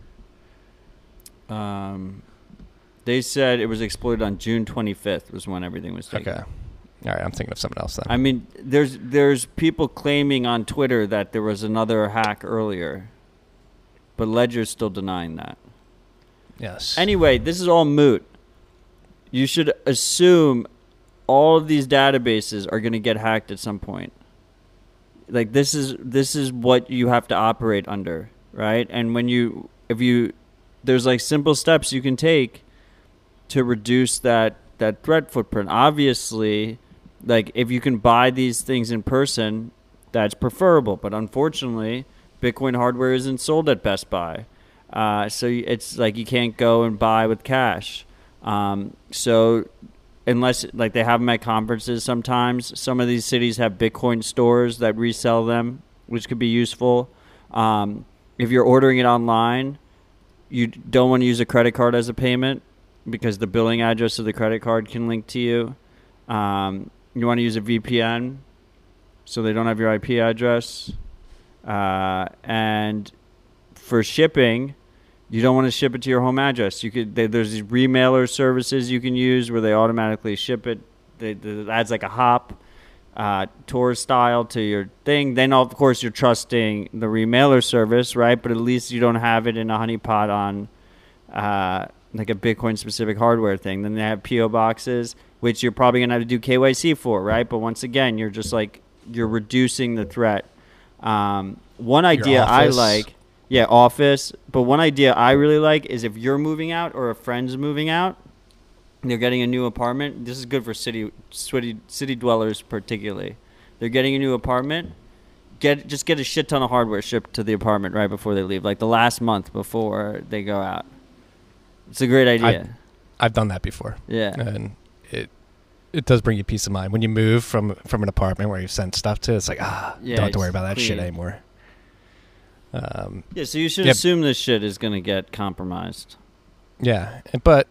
though. Um, they said it was exploited on June twenty-fifth was when everything was taken. Okay. All right, I'm thinking of something else then. I mean, there's there's people claiming on Twitter that there was another hack earlier, but Ledger's still denying that. yes. Anyway, this is all moot. You should assume all of these databases are going to get hacked at some point. Like this is this is what you have to operate under, right? And when you if you there's like simple steps you can take to reduce that that threat footprint. Obviously, like if you can buy these things in person, that's preferable. But unfortunately, Bitcoin hardware isn't sold at Best Buy. Uh, so it's like you can't go and buy with cash. Um, so unless like they have them at conferences sometimes, some of these cities have Bitcoin stores that resell them, which could be useful. Um, if you're ordering it online, you don't want to use a credit card as a payment because the billing address of the credit card can link to you. Um, you want to use a V P N so they don't have your I P address. Uh, and for shipping, you don't want to ship it to your home address. You could they, there's these remailer services you can use where they automatically ship it. They, it adds like a hop uh, tour style to your thing. Then of course you're trusting the remailer service, right? But at least you don't have it in a honeypot on uh, like a Bitcoin specific hardware thing. Then they have P O boxes, which you're probably gonna have to do K Y C for, right? But once again, you're just like you're reducing the threat. Um, one idea I office. like. Yeah, office. But one idea I really like is if you're moving out or a friend's moving out, and they're getting a new apartment. This is good for city city city dwellers particularly. They're getting a new apartment. Get just get a shit ton of hardware shipped to the apartment right before they leave, like the last month before they go out. It's a great idea. I've done that before. Yeah. And it it does bring you peace of mind when you move from from an apartment where you've sent stuff to. It's like ah, Yeah, don't have to it's worry about that shit clean. anymore. Um, Yeah, so you should Yep. assume this shit is going to get compromised. yeah, and- but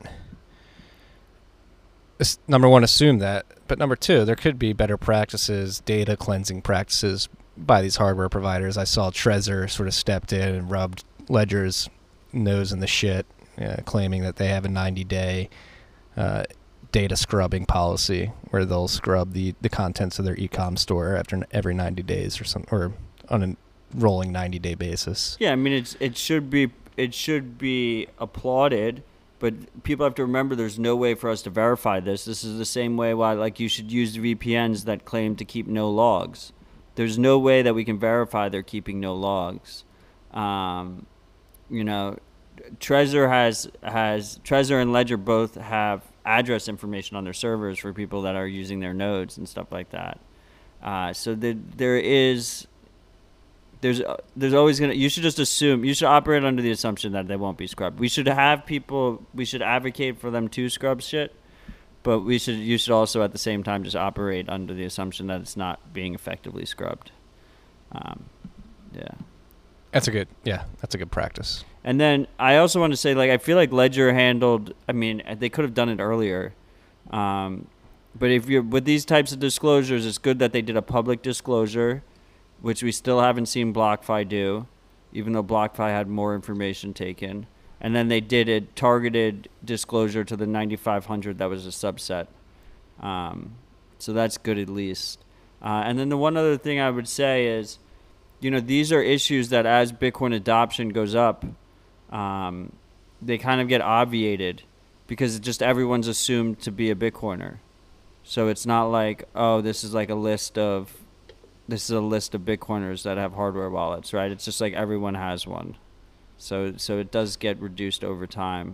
it's, number one, assume that. But number two, there could be better practices, data cleansing practices by these hardware providers. I saw Trezor sort of stepped in and rubbed Ledger's nose in the shit, uh, claiming that they have a ninety-day uh, data scrubbing policy where they'll scrub the, the contents of their e-com store after every ninety days or some or on a rolling ninety-day basis. Yeah, I mean it's it should be it should be applauded, but people have to remember there's no way for us to verify this. This is the same way why like you should use V P Ns that claim to keep no logs. There's no way that we can verify they're keeping no logs. Um, you know, Trezor has has Trezor and Ledger both have address information on their servers for people that are using their nodes and stuff like that. Uh, so the, there is there's uh, there's always gonna you should just assume you should operate under the assumption that they won't be scrubbed. We should have people we should advocate for them to scrub shit, but we should you should also at the same time just operate under the assumption that it's not being effectively scrubbed. Um, yeah. That's a good, yeah, that's a good practice. And then I also want to say, like, I feel like Ledger handled, I mean, they could have done it earlier. Um, but if you're with these types of disclosures, it's good that they did a public disclosure, which we still haven't seen BlockFi do, even though BlockFi had more information taken. And then they did a targeted disclosure to the ninety-five hundred that was a subset. Um, so that's good at least. Uh, and then the one other thing I would say is, you know, these are issues that as Bitcoin adoption goes up, um, they kind of get obviated because just everyone's assumed to be a Bitcoiner. So it's not like, oh, this is like a list of, this is a list of Bitcoiners that have hardware wallets, right? It's just like everyone has one. So so it does get reduced over time.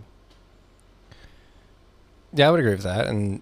Yeah, I would agree with that. And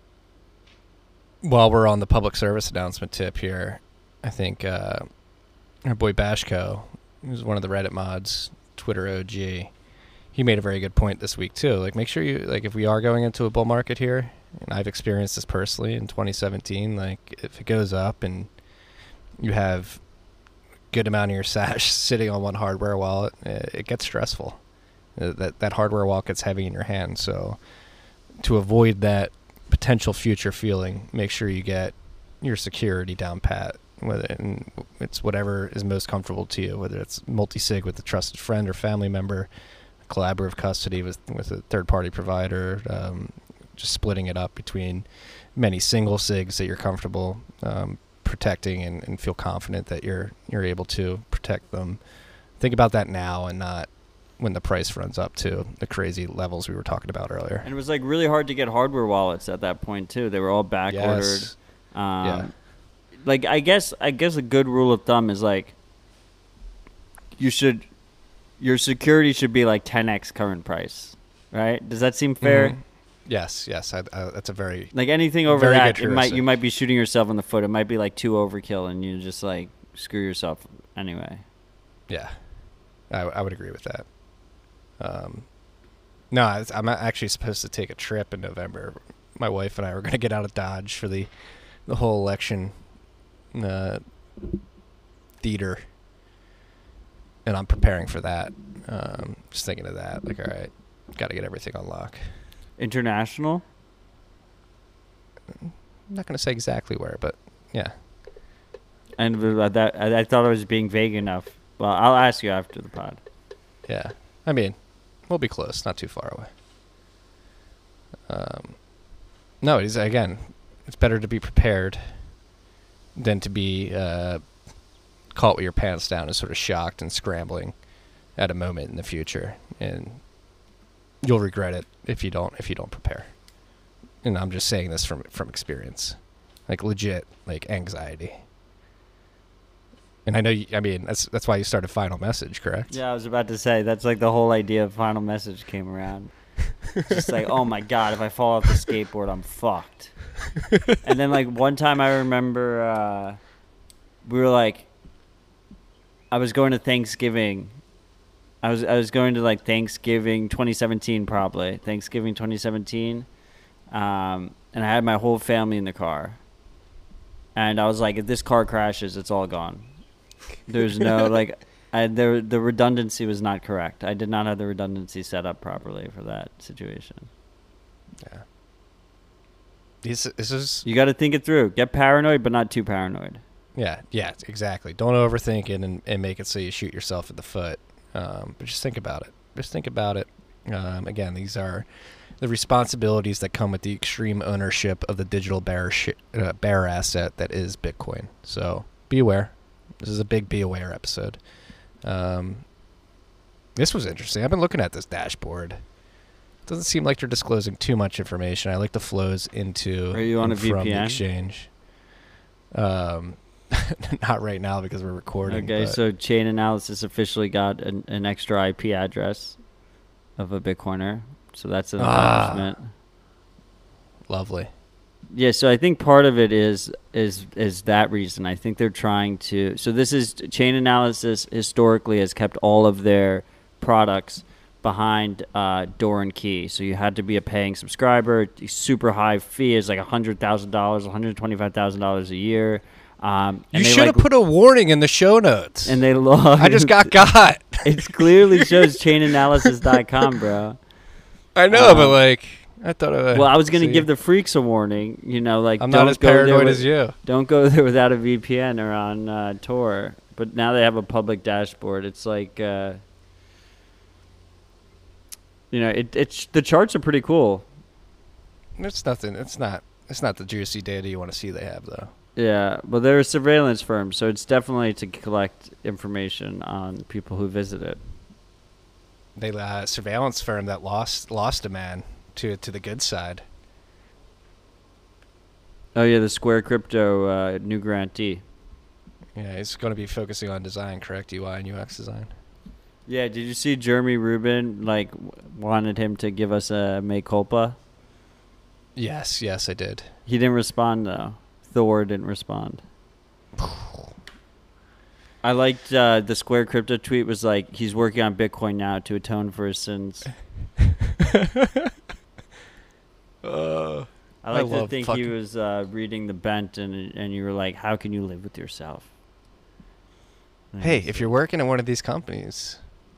while we're on the public service announcement tip here, I think uh, our boy Bashko, who's one of the Reddit mods, Twitter O G, he made a very good point this week too. Like, make sure you, like, if we are going into a bull market here, and I've experienced this personally in twenty seventeen, like, if it goes up and you have a good amount of your stash sitting on one hardware wallet, it gets stressful. That that hardware wallet gets heavy in your hand. So to avoid that potential future feeling, make sure you get your security down pat. Whether and it's whatever is most comfortable to you, whether it's multi-sig with a trusted friend or family member, collaborative custody with with a third-party provider, um, just splitting it up between many single sigs that you're comfortable um, protecting and, and feel confident that you're you're able to protect them. Think about that now and not when the price runs up to the crazy levels we were talking about earlier. And it was like really hard to get hardware wallets at that point too. They were all back ordered. Yes. Um, Yeah. Like I guess I guess a good rule of thumb is like you should your security should be like ten x current price, right? Does that seem fair? Mhm. Yes, yes, I, I, that's a very Like anything over Very that, good it might heuristic. you might be shooting yourself in the foot. It might be like too overkill, and you just like screw yourself anyway. yeah. I, I would agree with that. Um, no, I, I'm actually supposed to take a trip in November. My wife and I were going to get out of Dodge for the the whole election uh, theater, and I'm preparing for that. Um, just thinking of that, like, all right, got to get everything on lock. International? I'm not going to say exactly where, but yeah. And with that, I, I thought I was being vague enough. Well, I'll ask you after the pod. Yeah. I mean, we'll be close, not too far away. Um, no, it's, again, it's better to be prepared than to be uh, caught with your pants down and sort of shocked and scrambling at a moment in the future. And you'll regret it if you don't if you don't prepare. And I'm just saying this from from experience. Like, legit, like, anxiety. And I know, you, I mean, that's that's why you started Final Message, correct? Yeah, I was about to say, that's like the whole idea of Final Message came around. Just like, oh my God, if I fall off the skateboard, I'm fucked. And then like one time I remember uh, we were like, I was going to Thanksgiving. I was I was going to like Thanksgiving twenty seventeen probably. Thanksgiving twenty seventeen. Um, and I had my whole family in the car. And I was like, if this car crashes, it's all gone. There's no, like, I, there, the redundancy was not correct. I did not have the redundancy set up properly for that situation. Yeah. This, this is... You got to think it through. Get paranoid, but not too paranoid. Yeah, yeah, exactly. Don't overthink it and, and make it so you shoot yourself in the foot. Um, but just think about it. Just think about it. Um, again, these are the responsibilities that come with the extreme ownership of the digital bear, sh- uh, bear asset that is Bitcoin. So be aware. This is a big be aware episode. Um, this was interesting. I've been looking at this dashboard. It doesn't seem like they're disclosing too much information. I like the flows into Are you on and a from V P N? the exchange. Um, not right now because we're recording. Okay, but so Chain Analysis officially got an, an extra I P address of a Bitcoiner. So that's an Ah. accomplishment. lovely. Yeah, so I think part of it is is is that reason. I think they're trying to. So this is Chain Analysis historically has kept all of their products behind uh, door and key. So you had to be a paying subscriber. Super high fee is like a hundred thousand dollars, one hundred twenty five thousand dollars a year. Um, You and they, should have like, put a warning in the show notes. And they log. I just got got. It clearly shows chain analysis dot com, bro. I know, Um, but like, I thought. I Well, I was gonna see. give the freaks a warning. You know, like I'm don't not as go there paranoid with- as you. Don't go there without a V P N or on uh, Tor. But now they have a public dashboard. It's like, uh, you know, it it's the charts are pretty cool. It's nothing. It's not. It's not the juicy data you want to see. They have though. Yeah, but they're a surveillance firm, so it's definitely to collect information on people who visit it. They uh, surveillance firm that lost lost a man to to the good side. Oh yeah, the Square Crypto uh, new grantee. Yeah, he's going to be focusing on design, correct? U I and U X design. Yeah, did you see Jeremy Rubin like w- wanted him to give us a mea culpa? Yes, yes, I did. He didn't respond though. Thor didn't respond. I liked uh, the Square Crypto tweet was like he's working on Bitcoin now to atone for his sins. Uh, I like to love think he fucking- was uh, reading the Bent and and you were like, how can you live with yourself? And hey, he's if you're working in one of these companies,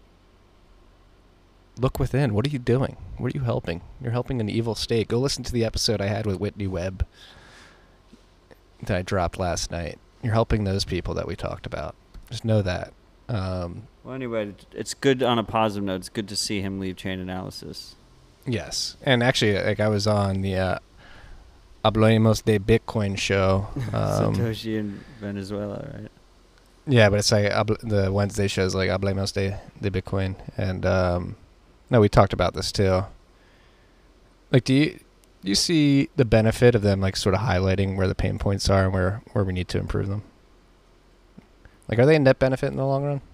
look within. What are you doing? What are you helping? You're helping an evil state. Go listen to the episode I had with Whitney Webb that I dropped last night. You're helping those people that we talked about. Just know that. Um, Well, anyway, it's good on a positive note. It's good to see him leave Chain Analysis. yes. And actually, like I was on the uh, Hablemos de Bitcoin show. Um, Satoshi in Venezuela, right? yeah, but it's like habl- the Wednesday show is like Hablemos de, de Bitcoin. And um, no, we talked about this too. Like, do you... Do you see the benefit of them like sort of highlighting where the pain points are and where, where we need to improve them? Like, are they a net benefit in the long run?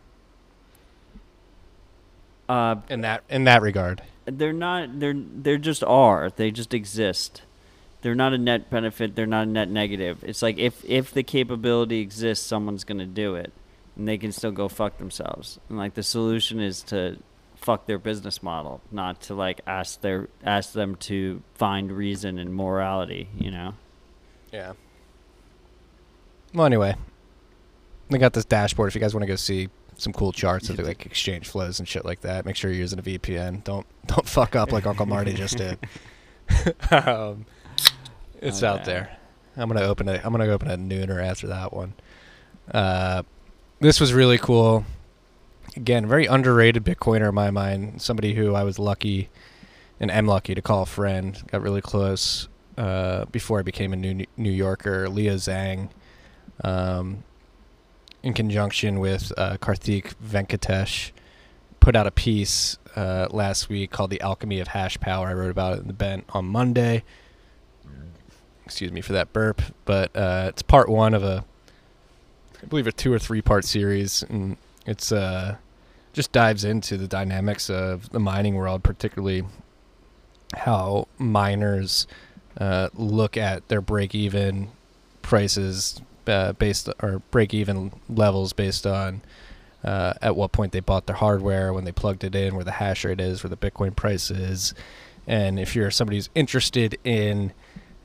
Uh, In that in that regard. they're not. They're they're just are. They just exist. They're not a net benefit. They're not a net negative. It's like if if the capability exists, someone's gonna do it, and they can still go fuck themselves. And like the solution is to fuck their business model, not to like ask their ask them to find reason and morality, you know. Yeah. Well, anyway, they got this dashboard. If you guys want to go see some cool charts of the, like exchange flows and shit like that, make sure you're using a V P N. Don't don't fuck up like Uncle Marty just did. um, it's out Okay. there. I'm gonna open it. I'm gonna open a nooner after that one. Uh, this was really cool. Again, very underrated Bitcoiner in my mind. Somebody who I was lucky and am lucky to call a friend. Got really close uh, before I became a New New Yorker. Leo Zhang, um, in conjunction with uh, Karthik Venkatesh, put out a piece uh, last week called "The Alchemy of Hash Power." I wrote about it in the Bent on Monday. Excuse me for that burp, but uh, it's part one of a, I believe, a two or three part series, and it's uh, just dives into the dynamics of the mining world, particularly how miners uh, look at their break-even prices uh, based or break-even levels based on uh, at what point they bought their hardware, when they plugged it in, where the hash rate is, where the Bitcoin price is, and if you're somebody who's interested in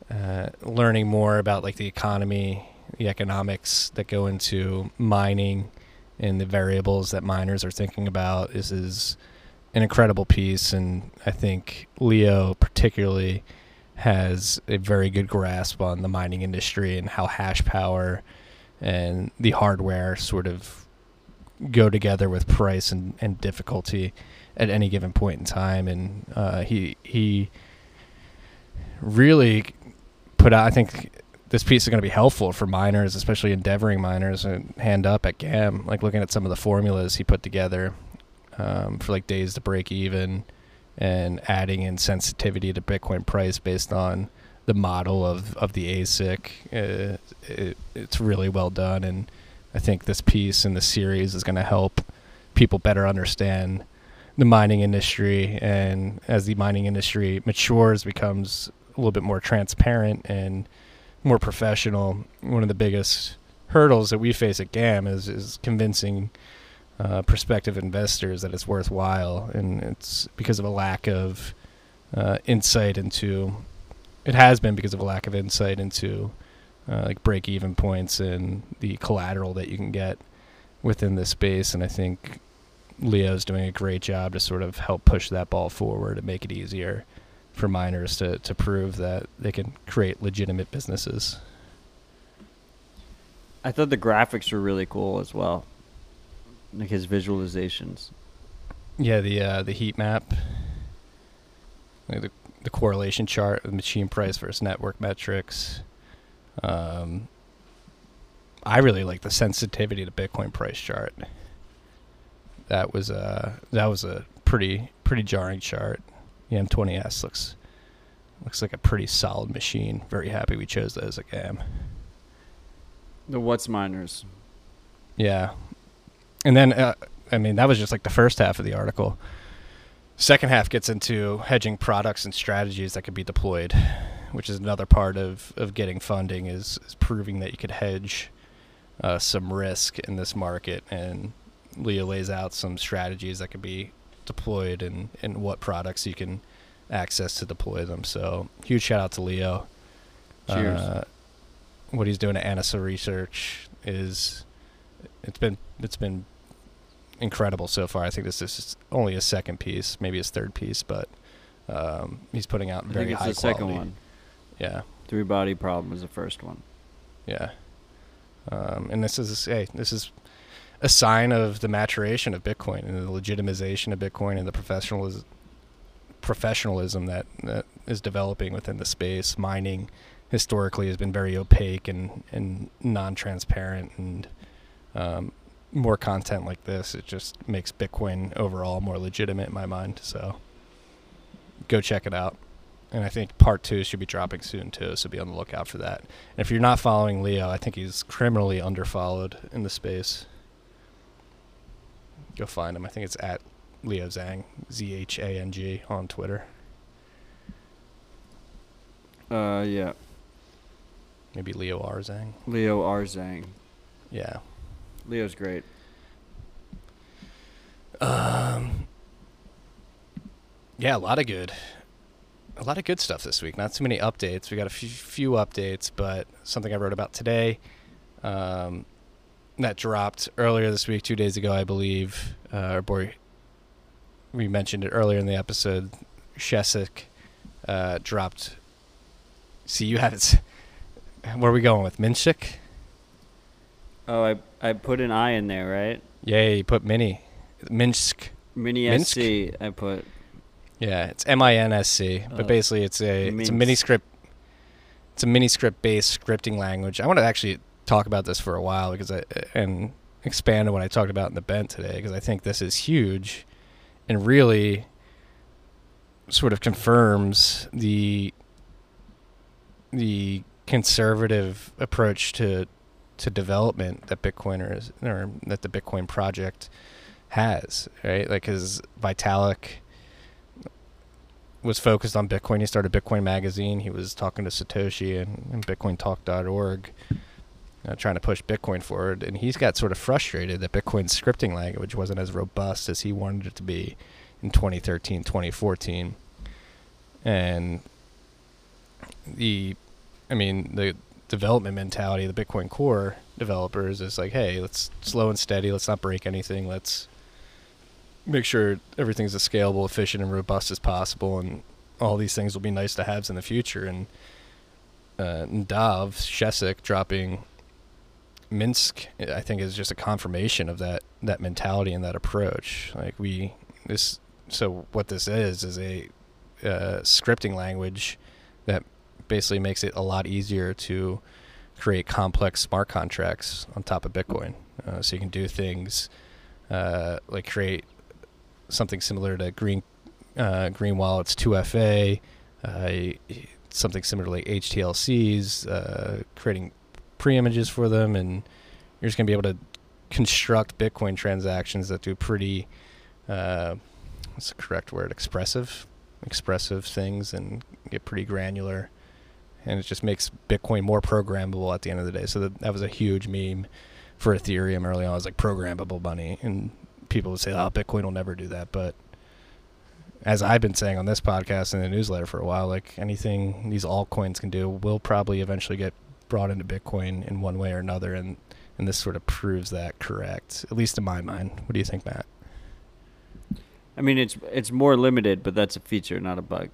uh, learning more about like the economy, the economics that go into mining, and the variables that miners are thinking about. This is an incredible piece, and I think Leo particularly has a very good grasp on the mining industry and how hash power and the hardware sort of go together with price and, and difficulty at any given point in time. And uh, he he really put out, I think this piece is going to be helpful for miners, especially endeavoring miners, and hand up at G A M, like looking at some of the formulas he put together um, for like days to break even, and adding in sensitivity to Bitcoin price based on the model of, of the A S I C. Uh, it, it's really well done, and I think this piece in the series is going to help people better understand the mining industry, and as the mining industry matures, becomes a little bit more transparent and more professional, one of the biggest hurdles that we face at G A M is, is convincing uh, prospective investors that it's worthwhile, and it's because of a lack of uh, insight into, it has been because of a lack of insight into uh, like break-even points and the collateral that you can get within this space. And I think Leo's doing a great job to sort of help push that ball forward and make it easier for miners to, to prove that they can create legitimate businesses. I thought the graphics were really cool as well, like his visualizations. Yeah, the uh, the heat map, like the the correlation chart of machine price versus network metrics. Um, I really like the sensitivity to Bitcoin price chart. That was a that was a pretty pretty jarring chart. The M twenty S looks looks like a pretty solid machine. Very happy we chose that as a G A M. The what's miners. Yeah. And then, uh, I mean, that was just like the first half of the article. Second half gets into hedging products and strategies that could be deployed, which is another part of, of getting funding, is, is proving that you could hedge uh, some risk in this market. And Leo lays out some strategies that could be deployed, and, and what products you can access to deploy them. So huge shout out to Leo. Cheers. Uh, what he's doing at Anasa Research is, it's been it's been incredible so far. I think this is only his second piece, maybe his third piece, but um, he's putting out very high it's the quality. second one. Yeah. Three Body Problem was the first one. Yeah. Um, and this is hey, this is a sign of the maturation of Bitcoin and the legitimization of Bitcoin and the professionalism professionalism that, that is developing within the space. Mining historically has been very opaque and, and non-transparent, and um, more content like this, it just makes Bitcoin overall more legitimate in my mind. So go check it out. And I think part two should be dropping soon too, so be on the lookout for that. And if you're not following Leo, I think he's criminally underfollowed in the space. Go find him. I think it's at Leo Zhang, Z H A N G, on Twitter. Uh, yeah. Maybe Leo R. Zhang. Leo R. Zhang. Yeah. Leo's great. Um. Yeah, a lot of good, a lot of good stuff this week. Not too many updates. We got a few, few updates, but something I wrote about today, um, that dropped earlier this week, two days ago, I believe. Uh, our boy, we mentioned it earlier in the episode. Shesik uh, dropped. See, you have it. Where are we going with Minshik? Oh, I I put an I in there, right? Yeah, you put Mini. Minsk. Mini S C, I put. Yeah, it's M I N S C, but Oh. basically it's a it's a Minsk. mini script. It's a mini script based scripting language. I want to actually talk about this for a while because I and expand on what I talked about in the bent today, because I think this is huge and really sort of confirms the the conservative approach to to development that Bitcoiners or that the Bitcoin project has, right? Like, his Vitalik was focused on Bitcoin. He started Bitcoin Magazine. He was talking to Satoshi and, and bitcoin talk dot org, uh, trying to push Bitcoin forward. And he's got sort of frustrated that Bitcoin's scripting language wasn't as robust as he wanted it to be in twenty thirteen, twenty fourteen. And the I mean, the development mentality of the Bitcoin Core developers is like, hey, let's slow and steady. Let's not break anything. Let's make sure everything's as scalable, efficient, and robust as possible. And all these things will be nice to haves in the future. And uh, Nadav Shesik dropping Minsk, I think, is just a confirmation of that that mentality and that approach. Like we this, so what this is is a uh, scripting language that basically makes it a lot easier to create complex smart contracts on top of Bitcoin. Uh, so you can do things uh, like create something similar to Green uh, Green Wallet's two F A, uh, something similar to like H T L Cs, uh, creating pre-images for them, and you're just going to be able to construct Bitcoin transactions that do pretty, uh, what's the correct word, expressive, expressive things, and get pretty granular. And it just makes Bitcoin more programmable at the end of the day. So that, that was a huge meme for Ethereum early on. It was like programmable money. And people would say, oh, Bitcoin will never do that. But as I've been saying on this podcast and the newsletter for a while, like anything these altcoins can do will probably eventually get brought into Bitcoin in one way or another. And, and this sort of proves that correct, at least in my mind. What do you think, Matt? I mean, it's it's more limited, but that's a feature, not a bug.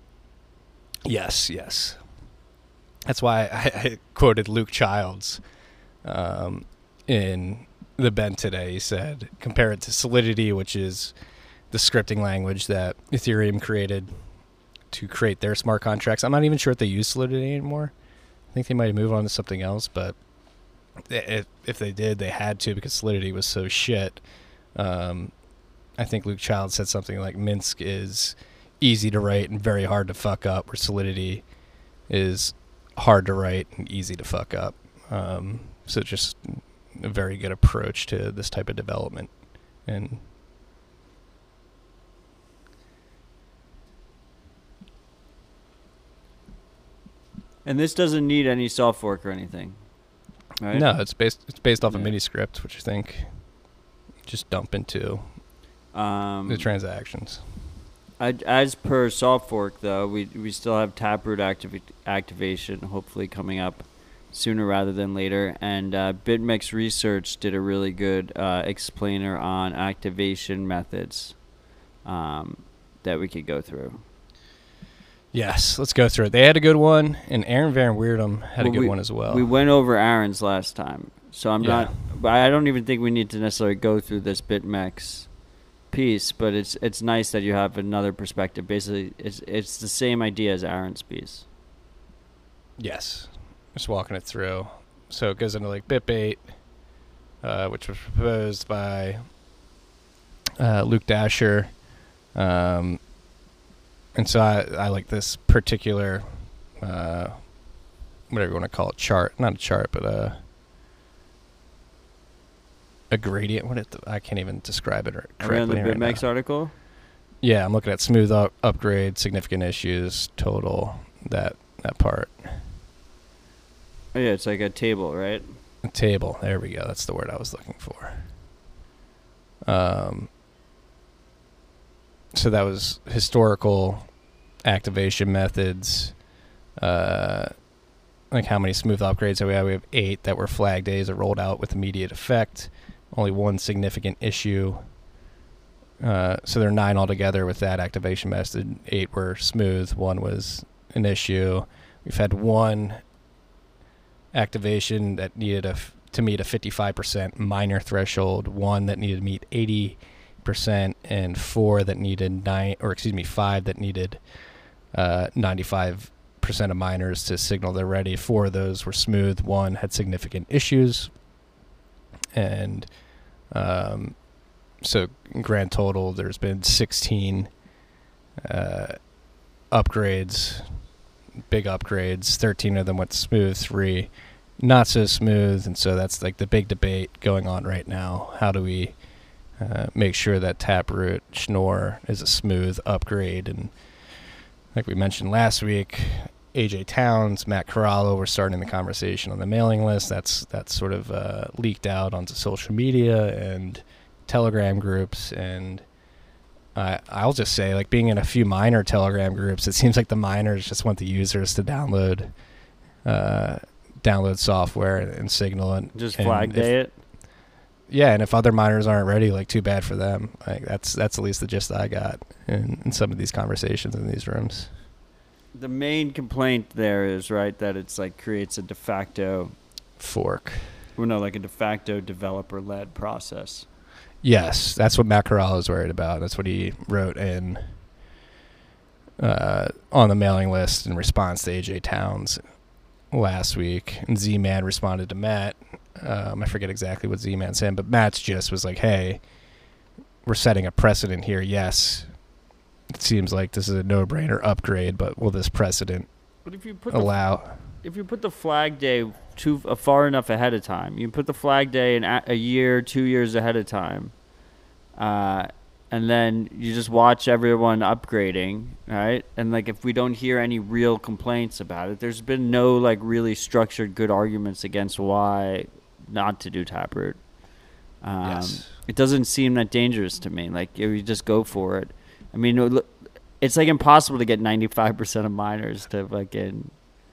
Yes, yes. That's why I, I quoted Luke Childs um, in the Bend today. He said, compare it to Solidity, which is the scripting language that Ethereum created to create their smart contracts. I'm not even sure if they use Solidity anymore. I think they might move on to something else, but if, if they did, they had to because Solidity was so shit. Um, I think Luke Childs said something like Minsk is easy to write and very hard to fuck up, where Solidity is hard to write and easy to fuck up. Um, so just a very good approach to this type of development. And And this doesn't need any soft fork or anything, right? no, it's based it's based off Yeah. a mini script, which I think just dump into Um, the transactions. I, as per soft fork, though, we we still have Taproot activ- activation hopefully coming up sooner rather than later. And uh, BitMEX Research did a really good uh, explainer on activation methods um, that we could go through. Yes, let's go through it. They had a good one, and Aaron Van Weirdum had Well, a good we, one as well. We went over Aaron's last time, so I'm Yeah. not. But I don't even think we need to necessarily go through this BitMEX piece. But it's it's nice that you have another perspective. Basically, it's it's the same idea as Aaron's piece. Yes, just walking it through. So it goes into like BitBait, uh, which was proposed by uh, Luke Dasher. Um, and so I, I like this particular, uh, whatever you want to call it, chart. Not a chart, but a, a gradient. What it, I can't even describe it correctly. Are we on the right BitMEX now. article? Yeah, I'm looking at smooth up, upgrade, significant issues, total, that that part. Oh yeah, it's like a table, right? A table. There we go. That's the word I was looking for. Um. So that was historical activation methods. Uh, like how many smooth upgrades that we have? We have eight that were flag days that rolled out with immediate effect. Only one significant issue. Uh, so there are nine altogether with that activation method. Eight were smooth. One was an issue. We've had one activation that needed a f- to meet a fifty-five percent minor threshold. One that needed to meet eighty percent, and four that needed nine, or excuse me, five that needed uh, ninety-five percent of miners to signal they're ready. Four of those were smooth. One had significant issues, and um, so grand total, there's been sixteen uh, upgrades, big upgrades. thirteen of them went smooth, three not so smooth, and so that's like the big debate going on right now. How do we uh, make sure that Taproot Schnorr is a smooth upgrade? And like we mentioned last week, A J Towns, Matt Corallo were starting the conversation on the mailing list. That's that's sort of uh, leaked out onto social media and Telegram groups, and uh, I'll just say, like, being in a few miner Telegram groups, it seems like the miners just want the users to download uh, download software and Signal and Just and flag if- day it. Yeah, and if other miners aren't ready, like too bad for them. Like that's that's at least the gist I got in, in some of these conversations in these rooms. The main complaint there is, right, that it's like creates a de facto, Fork. well, no, like a de facto developer-led process. Yes, that's what Matt Corral is worried about. That's what he wrote in uh, on the mailing list in response to A J Towns last week. And Z-Man responded to Matt. Um, I forget exactly what Z-Man said, but Matt's gist was like, hey, we're setting a precedent here. Yes, it seems like this is a no-brainer upgrade, but will this precedent But if you put the, allow... if you put the flag day too uh, far enough ahead of time, you put the flag day in a, a year, two years ahead of time, uh, and then you just watch everyone upgrading, right? And like, if we don't hear any real complaints about it, there's been no like really structured good arguments against why not to do Taproot. Um, Yes. It doesn't seem that dangerous to me. Like, you just go for it. I mean, it look- it's like impossible to get ninety-five percent of miners to fucking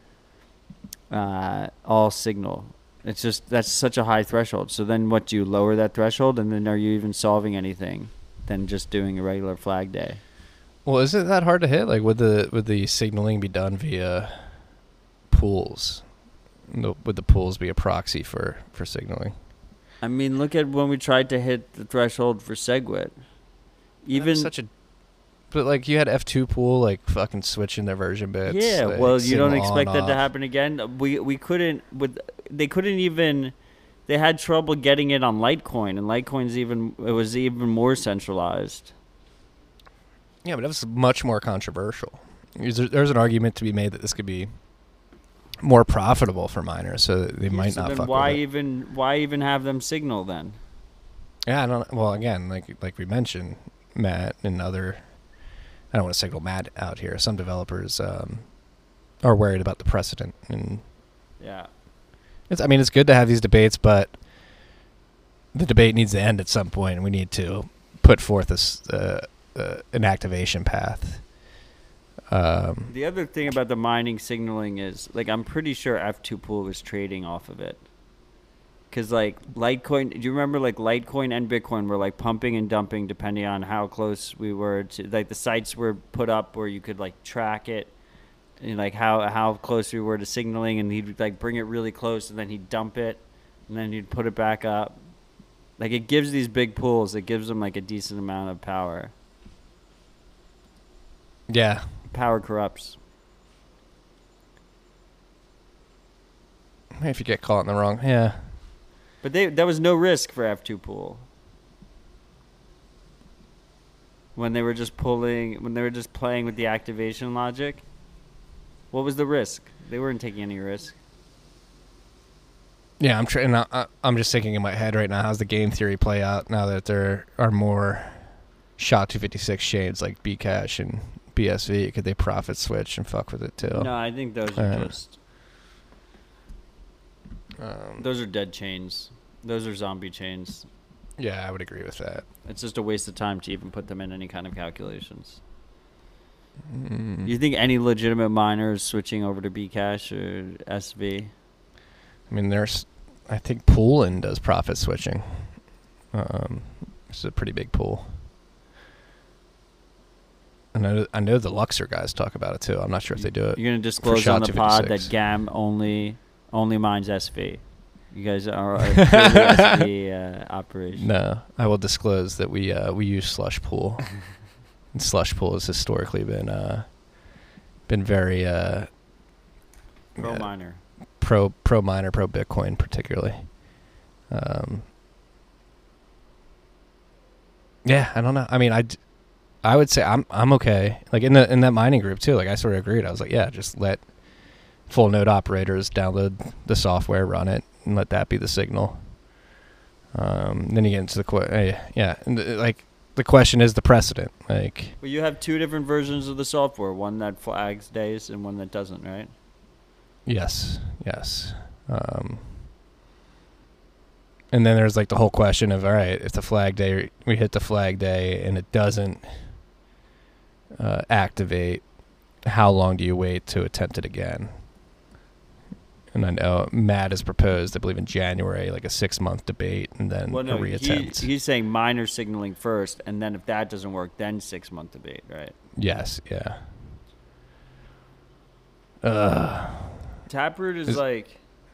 uh, all Signal. It's just, that's such a high threshold. So then what, do you lower that threshold, and then are you even solving anything than just doing a regular flag day? Well, is it that hard to hit? Like, would the would the signaling be done via pools? No, would the pools be a proxy for, for signaling? I mean, look at when we tried to hit the threshold for SegWit. Even such a, but like you had F two pool like fucking switching their version bits. yeah, like, well, you don't signal on, expect that to off. happen again. We we couldn't with they couldn't even. They had trouble getting it on Litecoin, and Litecoin's even it was even more centralized. Yeah, but that was much more controversial. There's, there's an argument to be made that this could be more profitable for miners, so that they Yeah, might so not then fuck why with it. even why even have them signal then? Yeah, I don't. Well, again, like like we mentioned, Matt and other. I don't want to signal Matt out here. Some developers um, are worried about the precedent, and Yeah. it's. I mean, it's good to have these debates, but the debate needs to end at some point, and we need to put forth this uh, uh, an activation path. Um, The other thing about the mining signaling is, like, I'm pretty sure F two Pool was trading off of it. Because, like, Litecoin, do you remember, like, Litecoin and Bitcoin were, like, pumping and dumping depending on how close we were to, like, the sites were put up where you could, like, track it, and, like, how, how close we were to signaling, and he'd, like, bring it really close, and then he'd dump it, and then he'd put it back up. Like, it gives these big pools, it gives them, like, a decent amount of power. yeah, Power corrupts. if you get caught in the wrong, yeah. But they there was no risk for F two Pool. When they were just pulling, when they were just playing with the activation logic, what was the risk? They weren't taking any risk. Yeah, I'm trying. I, I'm just thinking in my head right now. How's the game theory play out now that there are more S H A two fifty-six chains like Bcash and B S V? Could they profit switch and fuck with it too? No, I think those are Uh, just Um, those are dead chains. Those are zombie chains. yeah, I would agree with that. It's just a waste of time to even put them in any kind of calculations. Mm. You think any legitimate miner is switching over to Bcash or S V? I mean, there's. I think Poolin does profit switching. Um, it's a pretty big pool. And I know, I know the Luxor guys talk about it too. I'm not sure if they do it. You're gonna disclose S H A on the pod that two fifty-six. GAM only only mines S V. You guys are a purely S V uh, operation. No, I will disclose that we uh, we use Slush Pool. And Slush Pool has historically been uh, been very uh, Pro yeah, miner. pro pro miner, pro Bitcoin particularly. Um, yeah, I don't know. I mean, I, I would say I'm I'm okay. Like in the in that mining group too. Like I sort of agreed. I was like, yeah, just let full node operators download the software, run it, and let that be the signal. Um, then you get into the que- uh, yeah, and the, like the question is the precedent. Like Well, you have two different versions of the software. One that flags days and one that doesn't, right? yes, yes. Um, and then there's like the whole question of all right, if the flag day we hit the flag day and it doesn't uh, activate, how long do you wait to attempt it again? And I know Matt has proposed, I believe in January, like a six-month debate and then Well, no, a he, reattempt. he's saying minor signaling first, and then if that doesn't work, then six-month debate, right? Yes, yeah. Uh, Taproot is, is like,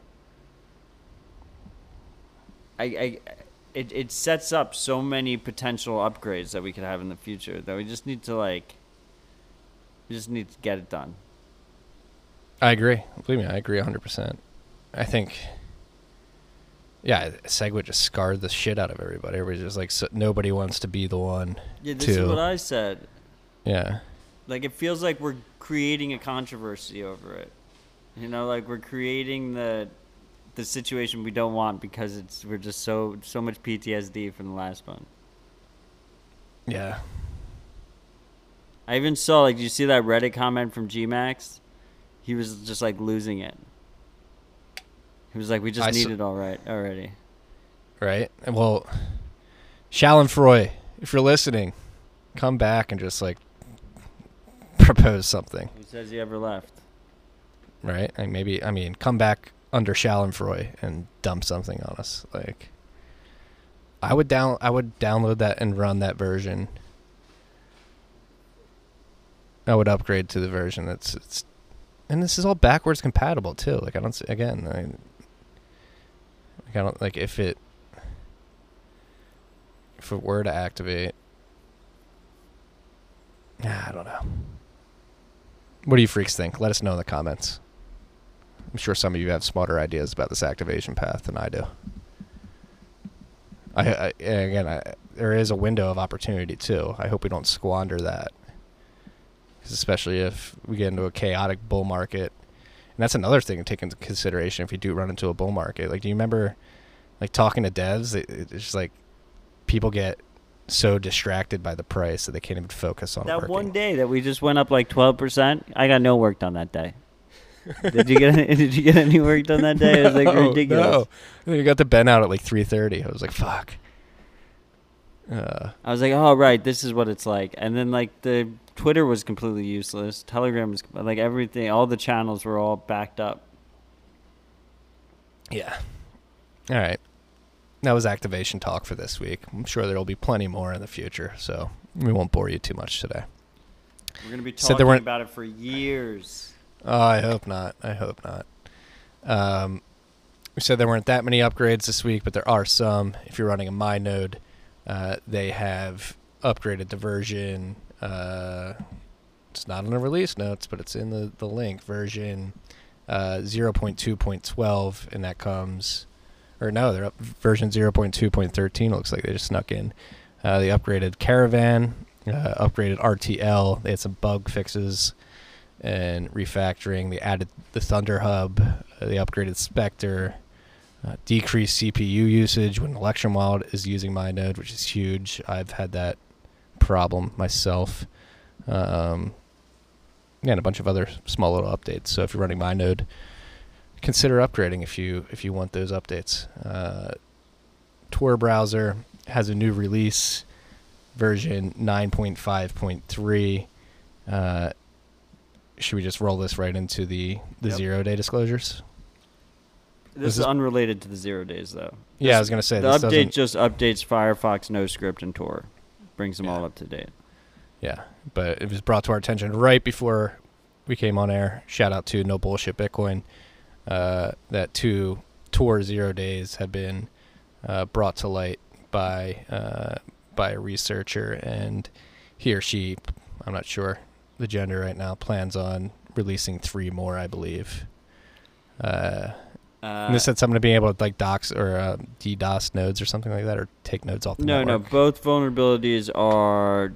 I, I, it, it sets up so many potential upgrades that we could have in the future that we just need to, like, we just need to get it done. I agree. Believe me, I agree one hundred percent. I think, yeah, Segwit just scarred the shit out of everybody. Everybody's just like, so, nobody wants to be the one Yeah, this to, is what I said. Yeah. Like, it feels like we're creating a controversy over it. You know, like we're creating the the situation we don't want because it's we're just so so much P T S D from the last one. Yeah. I even saw, like, did you see that Reddit comment from G Max? He was just, like, losing it. He was like, we just I need s- it all right already. Right? And well, Schadenfreude, if you're listening, come back and just, like, propose something. Who says he ever left? Right? Like maybe, I mean, come back under Schadenfreude and dump something on us. Like, I would down, I would download that and run that version. I would upgrade to the version that's, it's, and this is all backwards compatible too. Like I don't, see, again, I, like I don't, like if it, if it were to activate, I don't know. What do you freaks think? Let us know in the comments. I'm sure some of you have smarter ideas about this activation path than I do. I, I again, I, there is a window of opportunity too. I hope we don't squander that, 'cause especially if we get into a chaotic bull market. And that's another thing to take into consideration if you do run into a bull market. Like, do you remember, like, talking to devs? It, it's just like people get so distracted by the price that they can't even focus on That working. one day that we just went up like twelve percent, I got no work done that day. Did you get any, did you get any work done that day? It was like No, ridiculous. No. And then you got the Ben out at like three thirty. I was like, fuck. Uh, I was like, oh, right, this is what it's like. And then, like, the Twitter was completely useless. Telegram was, like, everything, all the channels were all backed up. yeah. All right. That was activation talk for this week. I'm sure there will be plenty more in the future, so we won't bore you too much today. We're going to be Said talking there weren't- about it for years. Oh, I hope not. I hope not. Um, we said there weren't that many upgrades this week, but there are some. If you're running a MyNode, uh, they have upgraded the version. Uh, it's not in the release notes, but it's in the, the link. Version uh, zero point two point twelve, and that comes... Or no, they're up version zero point two point thirteen. Looks like they just snuck in. Uh, they upgraded Caravan, uh, upgraded R T L. They had some bug fixes and refactoring. They added the Thunder Hub. Uh, they upgraded Spectre. Uh, decreased C P U usage when Electrum Wild is using MyNode, which is huge. I've had that problem myself. Um, yeah, and a bunch of other small little updates. So if you're running MyNode, consider upgrading if you if you want those updates. Uh, Tor browser has a new release, version nine point five point three. Uh, should we just roll this right into the, the Yep. zero day disclosures? This This is is- unrelated to the zero days, though. Yeah, This- I was gonna say, the this update doesn't- just updates Firefox, NoScript, and Tor, brings them Yeah. all up to date. Yeah, but it was brought to our attention right before we came on air. Shout out to No Bullshit Bitcoin. Uh, that two Tor zero days had been uh, brought to light by uh, by a researcher, and he or she, I'm not sure the gender right now, plans on releasing three more, I believe. Uh, Uh, and this had something to being able to like docs or uh, DDoS nodes or something like that, or take nodes off the no, no, network. both vulnerabilities are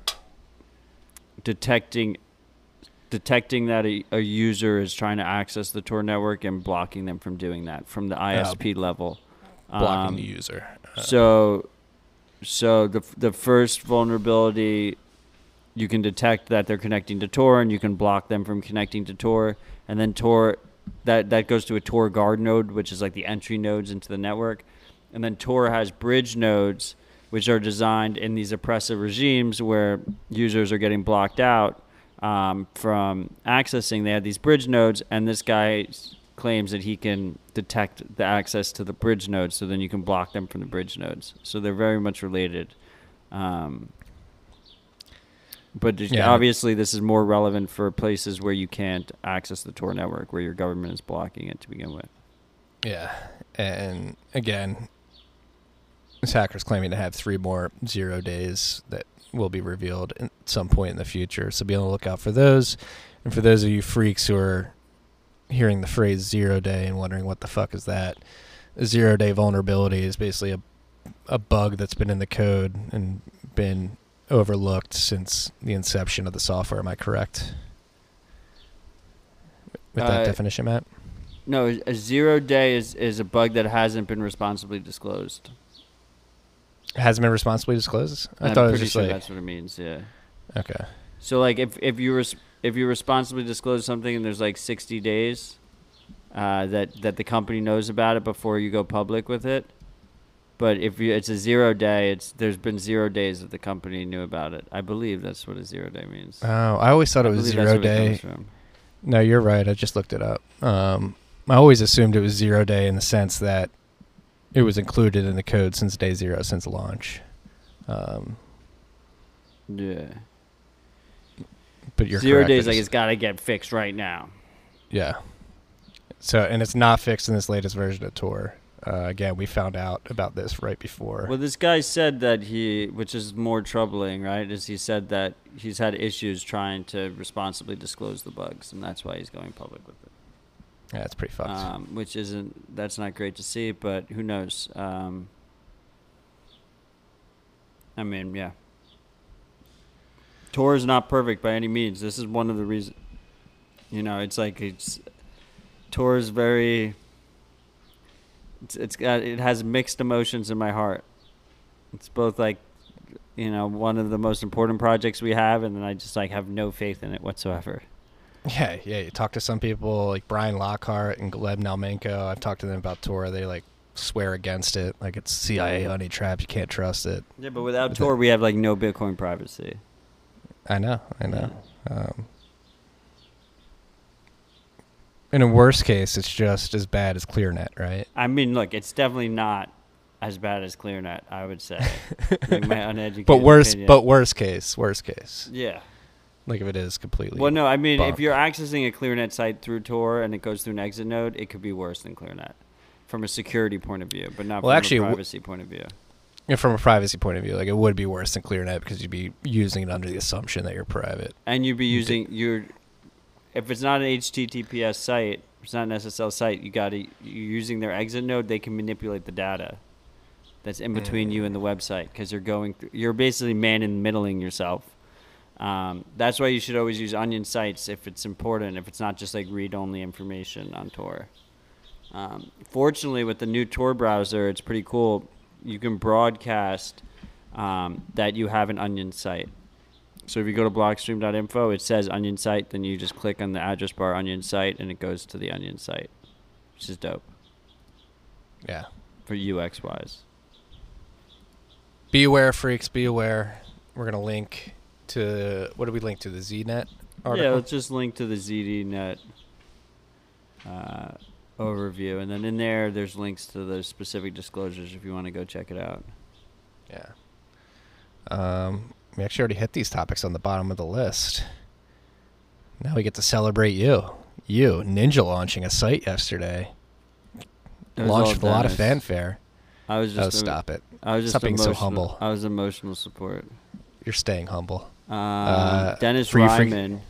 detecting detecting that a, a user is trying to access the Tor network and blocking them from doing that from the I S P level. blocking Um, the user. Uh, So, so the the first vulnerability, you can detect that they're connecting to Tor, and you can block them from connecting to Tor. And then Tor, that that goes to a Tor guard node, which is like the entry nodes into the network. And then Tor has bridge nodes, which are designed in these oppressive regimes where users are getting blocked out um, from accessing. They have these bridge nodes, and this guy claims that he can detect the access to the bridge nodes, so then you can block them from the bridge nodes. So they're very much related. Um, but just- Yeah. obviously, this is more relevant for places where you can't access the Tor network, where your government is blocking it to begin with. Yeah, and again, this hacker's claiming to have three more zero days that will be revealed at some point in the future. So be on the lookout for those. And for those of you freaks who are hearing the phrase zero day and wondering what the fuck is that, a zero day vulnerability is basically a a bug that's been in the code and been overlooked since the inception of the software. Am I correct with that Uh, definition, Matt? No, a zero day is, is a bug that hasn't been responsibly disclosed. It hasn't been responsibly disclosed? I I'm thought it was pretty just sure like, that's what it means. Yeah. okay. So like if if you res- if you responsibly disclose something and there's like sixty days uh, that that the company knows about it before you go public with it, but if you, it's a zero day, it's there's been zero days that the company knew about it. I believe that's what a zero day means. Oh, I always thought it I was believe zero that's what it day. comes from. No, you're right. I just looked it up. Um, I always assumed it was zero day in the sense that it was included in the code since day zero, since launch. Um, Yeah. but you're Zero correct. days, I like just- it's got to get fixed right now. yeah. So, and it's not fixed in this latest version of Tor. Uh, again, we found out about this right before. Well, this guy said that he, which is more troubling, right, is he said that he's had issues trying to responsibly disclose the bugs, and that's why he's going public with it. Yeah, it's pretty fucked. Um, which isn't, that's not great to see, but who knows? Um, I mean, yeah. Tor is not perfect by any means. This is one of the reasons, you know, it's like, it's, Tor is very, it's, it's got, it has mixed emotions in my heart. It's both like, you know, one of the most important projects we have, and then I just like have no faith in it whatsoever. Yeah, yeah. You talk to some people like Brian Lockhart and Gleb Nalmenko. I've talked to them about Tor. They like swear against it. Like it's C I A honey trap. You can't trust it. Yeah, but without But Tor, the- we have like no Bitcoin privacy. I know. I know. Um, in a worst case, it's just as bad as ClearNet, right? I mean, look, it's definitely not as bad as ClearNet, I would say. Like my uneducated But worst, opinion. but worst case, worst case. Yeah. Like if it is completely. Well, no, I mean, bunk. if you're accessing a ClearNet site through Tor and it goes through an exit node, it could be worse than ClearNet from a security point of view, but not Well, from actually, a w- privacy point of view. Yeah, from a privacy point of view, like it would be worse than ClearNet because you'd be using it under the assumption that you're private. And you'd be using your, if it's not an H T T P S site, it's not an S S L site, you got to, you're using their exit node, they can manipulate the data that's in between you and the website because you're going through, you're basically man in middling yourself. Um, that's why you should always use Onion sites if it's important, if it's not just like read-only information on Tor. Um, fortunately, with the new Tor browser, it's pretty cool. You can broadcast um, that you have an Onion site. So if you go to blockstream dot info, it says Onion site, then you just click on the address bar Onion site, and it goes to the Onion site, which is dope Yeah. for U X-wise. Be aware, freaks. Be aware. We're gonna link to what did we link to? The Z net article. Yeah, let's just link to the Z D Net uh, overview, and then in there, there's links to the specific disclosures if you want to go check it out. Yeah. Um, we actually already hit these topics on the bottom of the list. Now we get to celebrate you. You, Ninja launching a site yesterday. It was Launched all with a lot of Dennis. fanfare. I was Oh, just stop it. I was just Stop being so emotional- humble. I was emotional support. You're staying humble. Um, Uh, Dennis for you freak- Ryman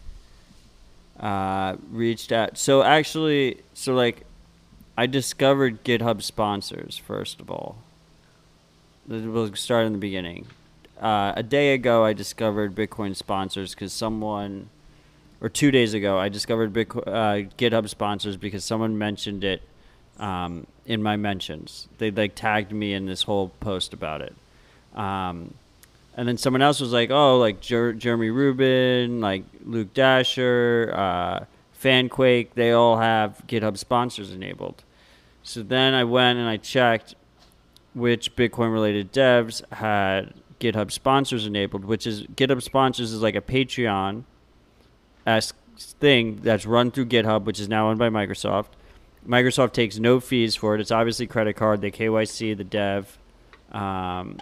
uh, reached out. So actually, so like, I discovered GitHub sponsors first of all. We'll start in the beginning. Uh, a day ago, I discovered Bitcoin sponsors because someone, or two days ago, I discovered Bitcoin, uh, GitHub sponsors because someone mentioned it um, in my mentions. They like tagged me in this whole post about it. Um, and then someone else was like, oh, like Jer- Jeremy Rubin, like Luke Dasher, uh, Fanquake, they all have GitHub sponsors enabled. So then I went and I checked which Bitcoin-related devs had GitHub sponsors enabled, which is GitHub sponsors is like a Patreon-esque thing that's run through GitHub, which is now owned by Microsoft. Microsoft takes no fees for it. It's obviously credit card. They K Y C the dev. Um,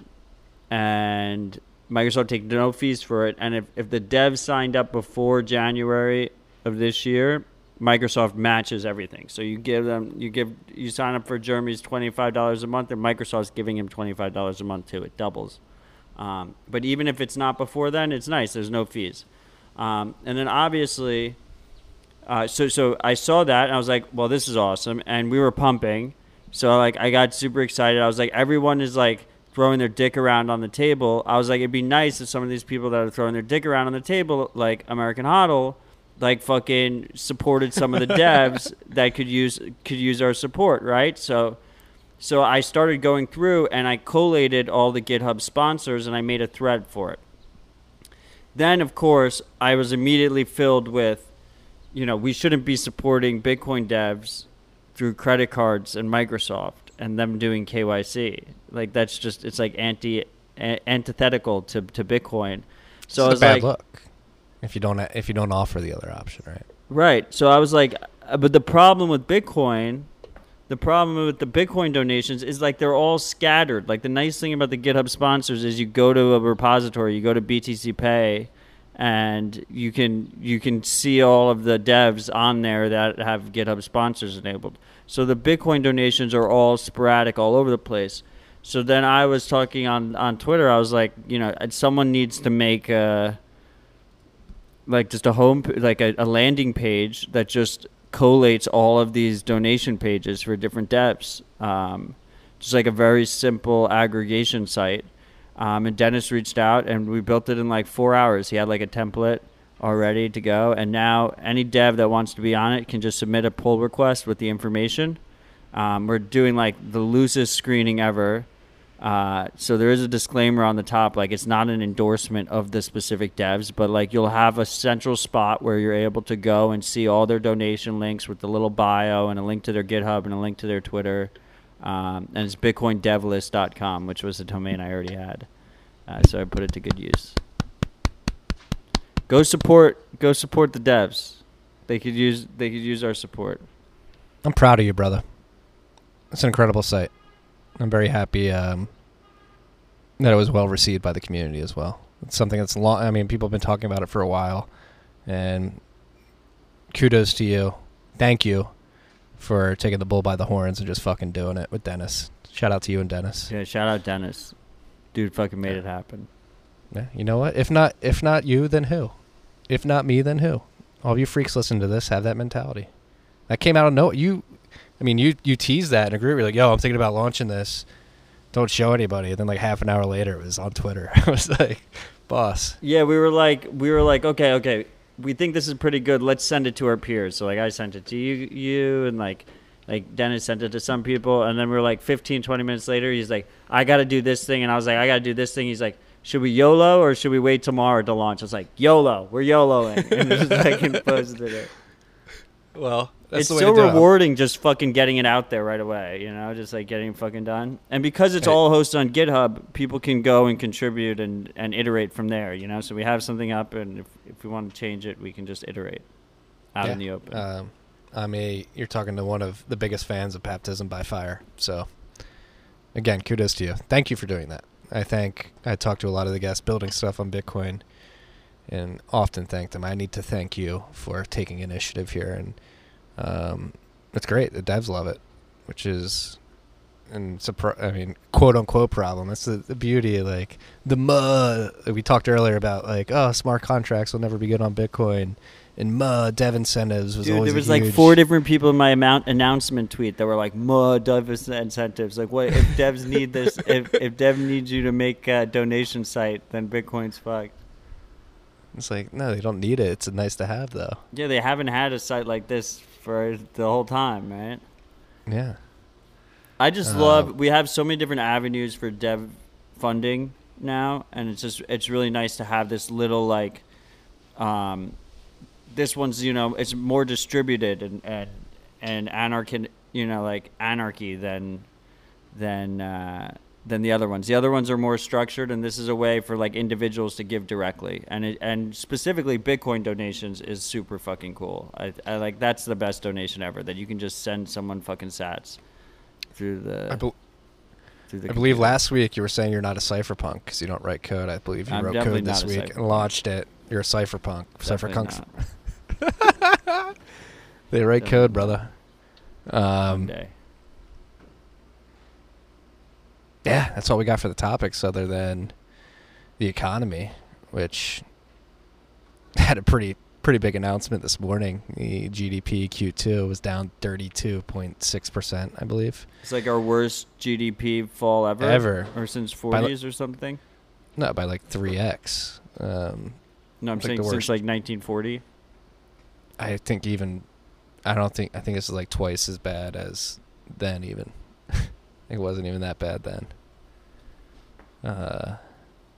and Microsoft takes no fees for it. And if, if the dev signed up before January of this year, Microsoft matches everything. So you give them, you give, you sign up for Jeremy's twenty-five dollars a month, and Microsoft's giving him twenty-five dollars a month too. It doubles. Um, but even if it's not before then, it's nice. There's no fees. Um, and then obviously, uh, so so I saw that and I was like, well, this is awesome. And we were pumping. So like I got super excited. I was like, everyone is like throwing their dick around on the table. I was like, it'd be nice if some of these people that are throwing their dick around on the table, like American Hodl, like fucking supported some of the devs that could use could use our support, right? So so I started going through and I collated all the GitHub sponsors and I made a thread for it. Then, of course, I was immediately filled with, you know, we shouldn't be supporting Bitcoin devs through credit cards and Microsoft and them doing K Y C. Like, that's just, it's like anti a- antithetical to, to Bitcoin. So it's I a was bad like, look if you don't if you don't offer the other option, right? Right. So I was like, uh, but the problem with Bitcoin, the problem with the Bitcoin donations is like they're all scattered. Like the nice thing about the GitHub sponsors is you go to a repository, you go to B T C Pay, and you can you can see all of the devs on there that have GitHub sponsors enabled. So the Bitcoin donations are all sporadic all over the place. So then I was talking on, on Twitter. I was like, you know, someone needs to make a, like just a home, like a, a landing page that just collates all of these donation pages for different devs. Um, just like a very simple aggregation site. Um, and Dennis reached out and we built it in like four hours. He had like a template all ready to go. And now any dev that wants to be on it can just submit a pull request with the information. Um, we're doing like the loosest screening ever. Uh, so there is a disclaimer on the top, like it's not an endorsement of the specific devs, but like you'll have a central spot where you're able to go and see all their donation links with the little bio and a link to their GitHub and a link to their Twitter. Um, and it's bitcoin dev list dot com, which was a domain I already had. Uh, so I put it to good use. Go support, go support the devs. They could use, they could use our support. I'm proud of you, brother. It's an incredible site. I'm very happy um, that it was well received by the community as well. It's something that's long. I mean, people have been talking about it for a while, and kudos to you. Thank you for taking the bull by the horns and just fucking doing it with Dennis. Shout out to you and Dennis. Yeah, shout out Dennis. Dude fucking made it happen. Yeah, you know what? If not, if not you, then who? If not me, then who? All of you freaks listening to this have that mentality. That came out of no. You, I mean, you you teased that in a group. You're like, yo, I'm thinking about launching this. Don't show anybody. And then like half an hour later, it was on Twitter. I was like, boss. Yeah, we were like, we were like, okay, okay, we think this is pretty good. Let's send it to our peers. So like, I sent it to you, you, and like, like Dennis sent it to some people, and then we were like fifteen, twenty minutes later, he's like, I got to do this thing, and I was like, I got to do this thing. He's like, should we YOLO or should we wait tomorrow to launch? I was like, YOLO, we're YOLOing, and just like posted it. Well, that's it's the way so to do rewarding it. just fucking getting it out there right away, you know, just like getting fucking done. And because it's all hosted on GitHub, people can go and contribute and, and iterate from there, you know. So we have something up, and if, if we want to change it, we can just iterate out yeah. in the open. Um, I'm a, you're talking to one of the biggest fans of Baptism by Fire. So, again, kudos to you. Thank you for doing that. I thank, I talk to a lot of the guests building stuff on Bitcoin and often thank them. I need to thank you for taking initiative here. And um, it's great. The devs love it, which is, and surpri- I mean, quote unquote problem. That's the, the beauty. Like the mud we talked earlier about, like, oh, smart contracts will never be good on Bitcoin. And muh, dev incentives was Dude, always there was a like huge... four different people in my amount announcement tweet that were like, muh, dev incentives. Like, what if devs need this? if if dev needs you to make a donation site, then Bitcoin's fucked. It's like, no, they don't need it. It's nice to have, though. Yeah, they haven't had a site like this for the whole time, right? Yeah. I just Uh, love, we have so many different avenues for dev funding now, and it's just, it's really nice to have this little, like, um, this one's, you know, it's more distributed and, and, and anarchy, you know, like anarchy than, than, uh, than the other ones. The other ones are more structured, and this is a way for like individuals to give directly. And it, and specifically Bitcoin donations is super fucking cool. I, I like that's the best donation ever, that you can just send someone fucking sats through the. I, be- through the I believe computer. last week you were saying you're not a cypherpunk because you don't write code. I believe you I'm wrote definitely code this not a week and cypherpunk. launched it. You're a cypherpunk. Definitely Cypherpunks. not. They write Definitely code, not. brother. One Um, day. yeah, that's all we got for the topics other than the economy, which had a pretty pretty big announcement this morning. The G D P Q two was down thirty-two point six percent, I believe. It's like our worst G D P fall ever. Ever. Or since By forties or something. No, by like three x. Um, No, I'm It's like saying the since worst. like nineteen forty. I think even, I don't think, I think this is like twice as bad as then even. It wasn't even that bad then. Uh,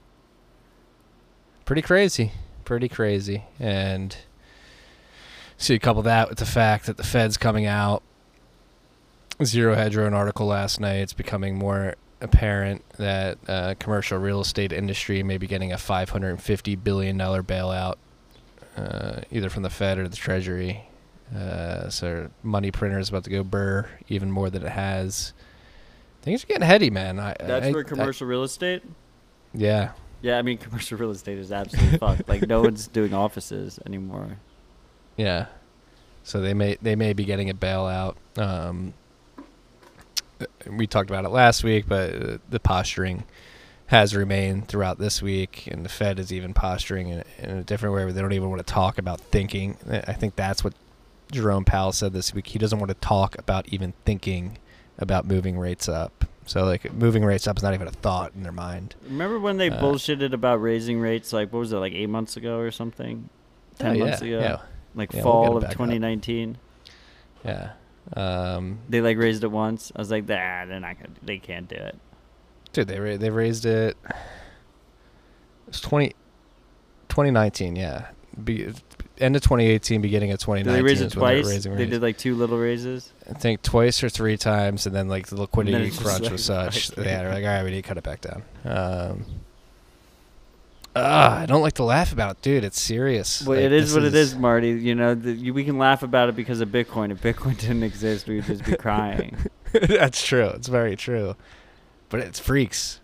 pretty crazy. Pretty crazy. And so you couple that with the fact that the Fed's coming out. Zero Hedge wrote an article last night. It's becoming more apparent that uh, commercial real estate industry may be getting a five hundred fifty billion dollars bailout, uh, either from the Fed or the Treasury. Uh, so money printer is about to go burr even more than it has. Things are getting heady, man. I, That's I, for commercial real estate? I, yeah. Yeah, I mean, commercial real estate is absolutely fucked. Like, no one's doing offices anymore. Yeah. So they may they may be getting a bailout. Um, we talked about it last week, but uh, the posturing has remained throughout this week, and the Fed is even posturing in, in a different way where they don't even want to talk about thinking. I think that's what Jerome Powell said this week. He doesn't want to talk about even thinking about moving rates up. So, like, moving rates up is not even a thought in their mind. Remember when they Uh, bullshitted about raising rates, like, what was it, like eight months ago or something? Ten Oh, months yeah, ago? yeah. Like Yeah, we'll get fall it of back up. twenty nineteen? Yeah. Um, They, like, raised it once. I was like, nah, they're not gonna, they can't do it. dude, they ra- they raised it. It's twenty, twenty nineteen, yeah. Be, end of twenty eighteen, beginning of twenty Did nineteen. they raise it is when they were twice? raising They rates. did, like, two little raises? I think twice or three times, and then like the liquidity And then it's just crunch like, was such. fuck. Yeah, they're like, all right, we need to cut it back down. Um, uh, I don't like to laugh about it, dude. It's serious. Well, Like, it is this what it is, Marty. You know, the, you, we can laugh about it because of Bitcoin. If Bitcoin didn't exist, we'd just be crying. That's true. It's very true. But it's freaks.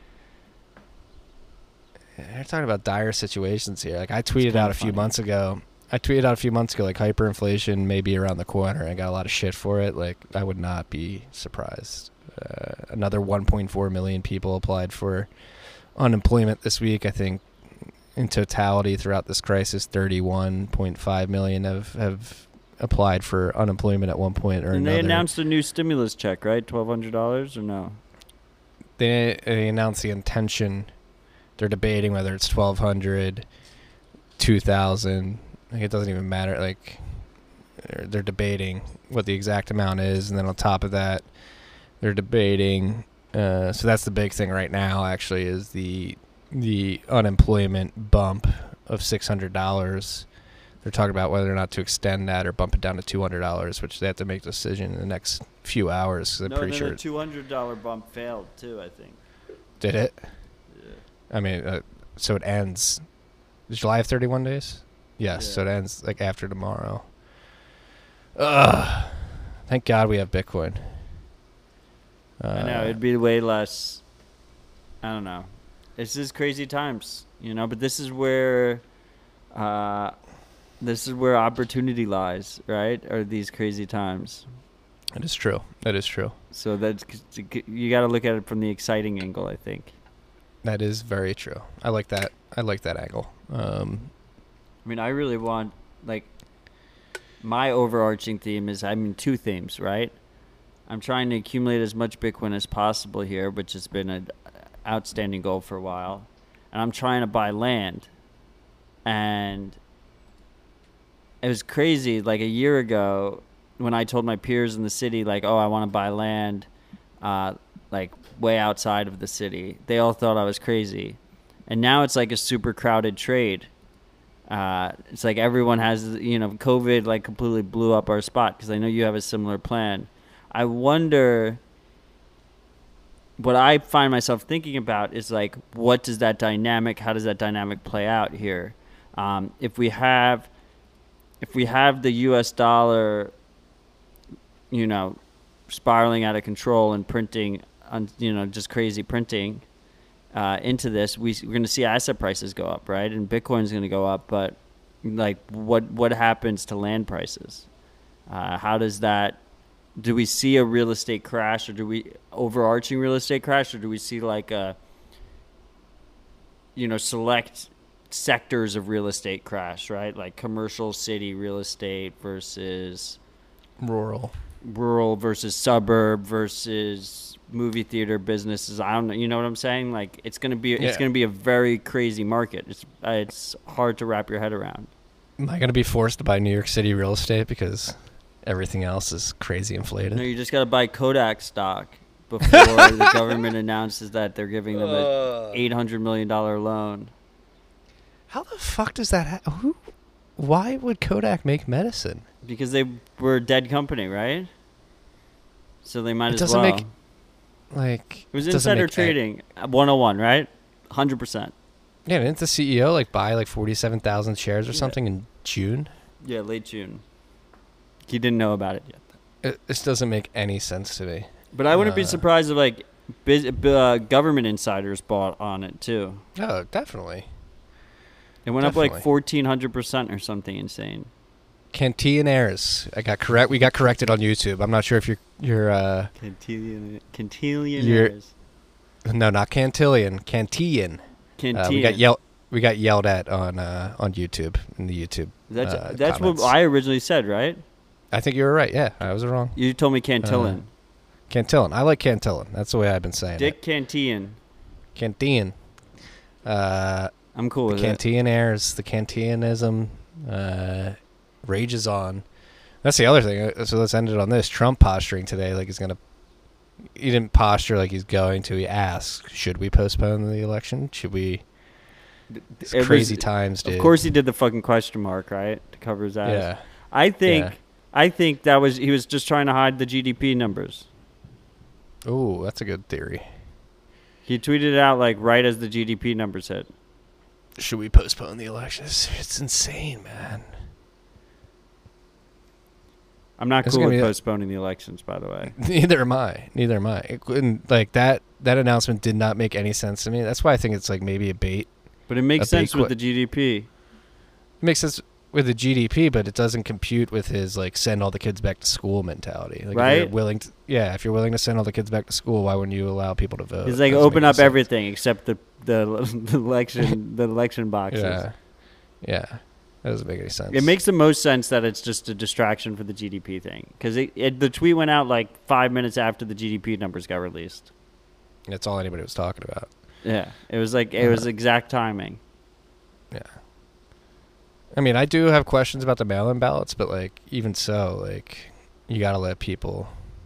They're talking about dire situations here. Like I tweeted kinda out a few funny. months ago. I tweeted out a few months ago, like hyperinflation may be around the corner. I got a lot of shit for it. Like I would not be surprised. Uh, another one point four million people applied for unemployment this week. I think in totality throughout this crisis, thirty-one point five million have have applied for unemployment at one point or And another. they announced a new stimulus check, right? twelve hundred dollars or no? They, they announced the intention. They're debating whether it's twelve hundred, two thousand. Like it doesn't even matter. Like they're, they're debating what the exact amount is, and then on top of that, they're debating. Uh, so that's the big thing right now. Actually, is the the unemployment bump of six hundred dollars. They're talking about whether or not to extend that or bump it down to two hundred dollars, which they have to make a decision in the next few hours. 'Cause I'm No, pretty then sure the two hundred dollars bump failed, too, I think. did it. Yeah. I mean, uh, so it ends. Is July of thirty-one days? Yes, Yeah. so it ends like after tomorrow. Ugh. Thank God we have Bitcoin. Uh, I know, it'd be way less. I don't know. It's just crazy times, you know, but this is where. Uh, this is where opportunity lies, right? Are these crazy times. It is true. That is true. So that's you got to look at it from the exciting angle, I think. That is very true. I like that. I like that angle. Um, I mean, I really want, like, my overarching theme is, I mean, two themes, right? I'm trying to accumulate as much Bitcoin as possible here, which has been an outstanding goal for a while. And I'm trying to buy land. And it was crazy, like, a year ago, when I told my peers in the city, like, oh, I want to buy land, uh, like, way outside of the city, they all thought I was crazy. And now it's like a super crowded trade. Uh, it's like everyone has, you know, COVID like completely blew up our spot because I know you have a similar plan. I wonder, what I find myself thinking about is like, what does that dynamic? How does that dynamic play out here? Um, if we have, if we have the U S dollar, you know, spiraling out of control and printing, on, you know, just crazy printing uh, into this, we, we're going to see asset prices go up, right? And Bitcoin's going to go up, but like, what what happens to land prices? Uh, how does that? Do we see a real estate crash, or do we overarching real estate crash, or do we see like a, you know, select sectors of real estate crash, right? Like commercial city real estate versus Rural. rural versus suburb versus movie theater businesses. I don't know. You know what I'm saying? Like it's going to be, it's Yeah. going to be a very crazy market. It's, uh, it's hard to wrap your head around. Am I going to be forced to buy New York City real estate because everything else is crazy inflated? No, you just got to buy Kodak stock before the government announces that they're giving them an eight hundred million dollars loan. How the fuck does that happen? Who? Why would Kodak make medicine? Because they were a dead company, right? So they might It as doesn't well. make like It was doesn't insider make a- trading, one oh one, right? one hundred percent. Yeah, didn't the C E O like buy like forty-seven thousand shares or Yeah. something in June? Yeah, late June. He didn't know about it yet. It, this doesn't make any sense to me. But I wouldn't be Uh, surprised if like biz, uh, government insiders bought on it too. Oh, definitely. It went up Definitely. like fourteen hundred percent or something insane. Cantillionaires. I got correct. We got corrected on YouTube. I'm not sure if you're you're uh Cantillion, Cantillionaires. no, not Cantillion, Cantillon. Cantillon. Uh, we got yelled we got yelled at on uh on YouTube in the YouTube. That's uh, that's comments. what I originally said, right? I think you were right. Yeah, I was wrong. You told me Cantillon. Cantillon. I like Cantillon. That's the way I've been saying Dick it. Cantillon. Cantillon. Uh, I'm cool the with it. Cantillionaires, the Cantillionism uh, rages on. That's the other thing. Uh, So let's end it on this. Trump posturing today like he's going to. He didn't posture like he's going to. He asked, should we postpone the election? Should we? It's It was- crazy times, dude. Of course, he did the fucking question mark, right, to cover his ass. Yeah. I think, Yeah. I think that was he was just trying to hide the G D P numbers. Ooh, that's a good theory. He tweeted it out like right as the G D P numbers hit. Should we postpone the election? It's, it's insane, man. I'm not It's cool gonna with be a- postponing the elections, by the way. Neither am I. Neither am I. It couldn't, like that. That announcement did not make any sense to me. That's why I think it's like maybe a bait. But it makes A big sense with que- the G D P. It makes sense with the G D P, but it doesn't compute with his like send all the kids back to school mentality. Like, If Right. you're willing to, yeah. If you're willing to send all the kids back to school, why wouldn't you allow people to vote? He's like Doesn't open make any up sense. everything except the the, the election the election boxes. Yeah. Yeah. That doesn't make any sense. It makes the most sense that it's just a distraction for the G D P thing because it, it the tweet went out like five minutes after the G D P numbers got released. That's all anybody was talking about. Yeah, it was like it was exact timing. Yeah. I mean, I do have questions about the mail-in ballots, but like even so, like you got to let people.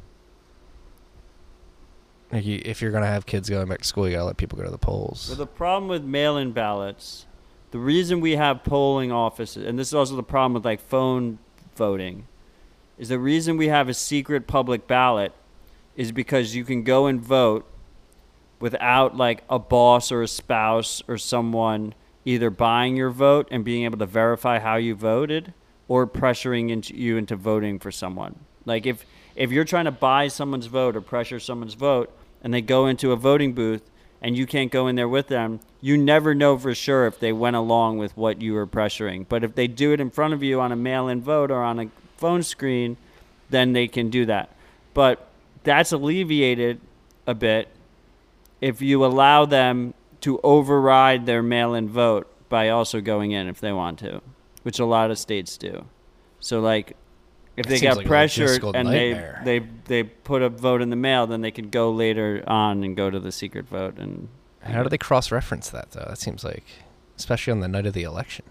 Like, you, if you're gonna have kids going back to school, you gotta let people go to the polls. Well, the problem with mail-in ballots, the reason we have polling offices, and this is also the problem with like phone voting, is the reason we have a secret public ballot is because you can go and vote without like a boss or a spouse or someone either buying your vote and being able to verify how you voted or pressuring into you into voting for someone. Like if if you're trying to buy someone's vote or pressure someone's vote and they go into a voting booth and you can't go in there with them, you never know for sure if they went along with what you were pressuring. But if they do it in front of you on a mail-in vote or on a phone screen, then they can do that. But that's alleviated a bit if you allow them to override their mail-in vote by also going in if they want to, which a lot of states do. So, like, if It they seems got like a pressured logistical and nightmare. they, they they put a vote in the mail, then they could go later on and go to the secret vote. And How do they cross-reference that though? That seems like, especially on the night of the election.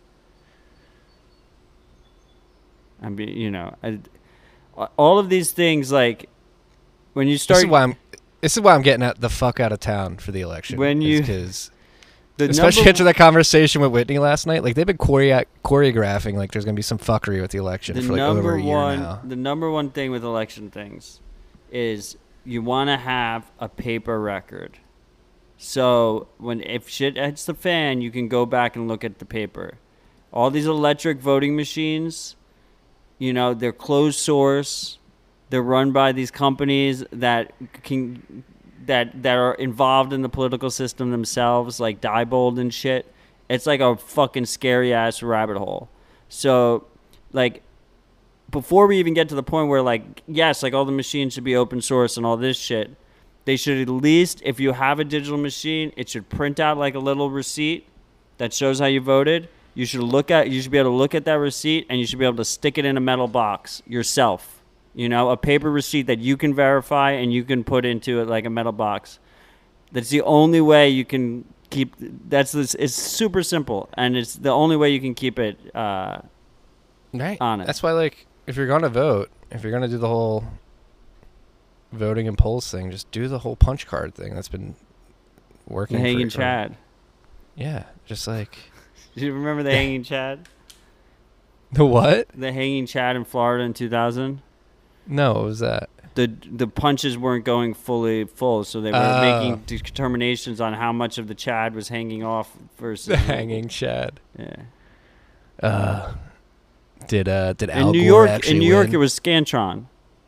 I mean, you know, I, all of these things, like when you This start, is why I'm. This is why I'm getting out the fuck out of town for the election. When you- because the especially number- after that conversation with Whitney last night, like they've been choreo- choreographing like there's gonna be some fuckery with the election the for like number over a year one now. the number one thing with election things is you want to have a paper record. So when if shit hits the fan, you can go back and look at the paper. All these electric voting machines, you know, they're closed source. They're run by these companies that can that that are involved in the political system themselves, like Diebold and shit. It's like a fucking scary ass rabbit hole. So, like, before we even get to the point where, like, yes, like all the machines should be open source and all this shit, they should at least, if you have a digital machine, it should print out like a little receipt that shows how you voted. You should look at, you should be able to look at that receipt, and you should be able to stick it in a metal box yourself. You know, a paper receipt that you can verify and you can put into it like a metal box. That's the only way you can keep. That's this. It's super simple, and it's the only way you can keep it uh, Right. honest. That's why, like, if you're gonna vote, if you're gonna do the whole voting and polls thing, just do the whole punch card thing. That's been working. The hanging for, Chad. Yeah, just like Do you remember the hanging Chad? the what? The hanging Chad in Florida in two thousand. No, what was that? The the punches weren't going fully full, so they were Oh. making determinations on how much of the Chad was hanging off versus The hanging Chad. Yeah. Uh, did uh did In Al New Gore York, actually in New York, win? it was Scantron.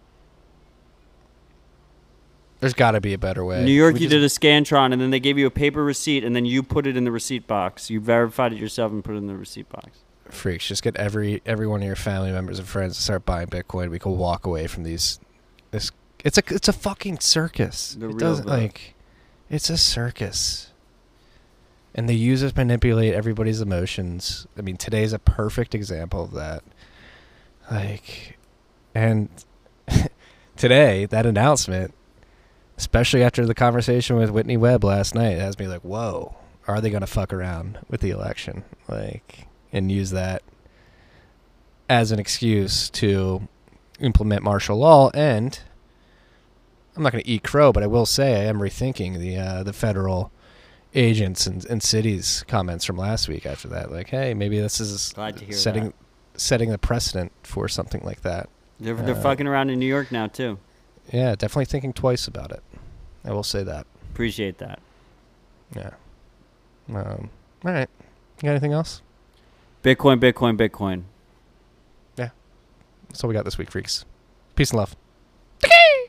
There's got to be a better way. In New York, We you just- did a Scantron, and then they gave you a paper receipt, and then you put it in the receipt box. You verified it yourself and put it in the receipt box. freaks. Just get every every one of your family members and friends to start buying Bitcoin. We can walk away from these. This it's a it's a fucking circus. The it real doesn't vote. like, it's a circus. And they use it to manipulate everybody's emotions. I mean, today's a perfect example of that. Like, and today that announcement, especially after the conversation with Whitney Webb last night, has me like, whoa, are they going to fuck around with the election? Like, and use that as an excuse to implement martial law. And I'm not going to eat crow, but I will say I am rethinking the uh, the federal agents and, and cities comments from last week after that. Like, hey, maybe this is Glad to hear setting that. setting the precedent for something like that. They're, they're Uh, fucking around in New York now, too. Yeah, definitely thinking twice about it. I will say that. Appreciate that. Yeah. Um, all right. You got anything else? Bitcoin, Bitcoin, Bitcoin. That's all we got this week, freaks. Peace and love.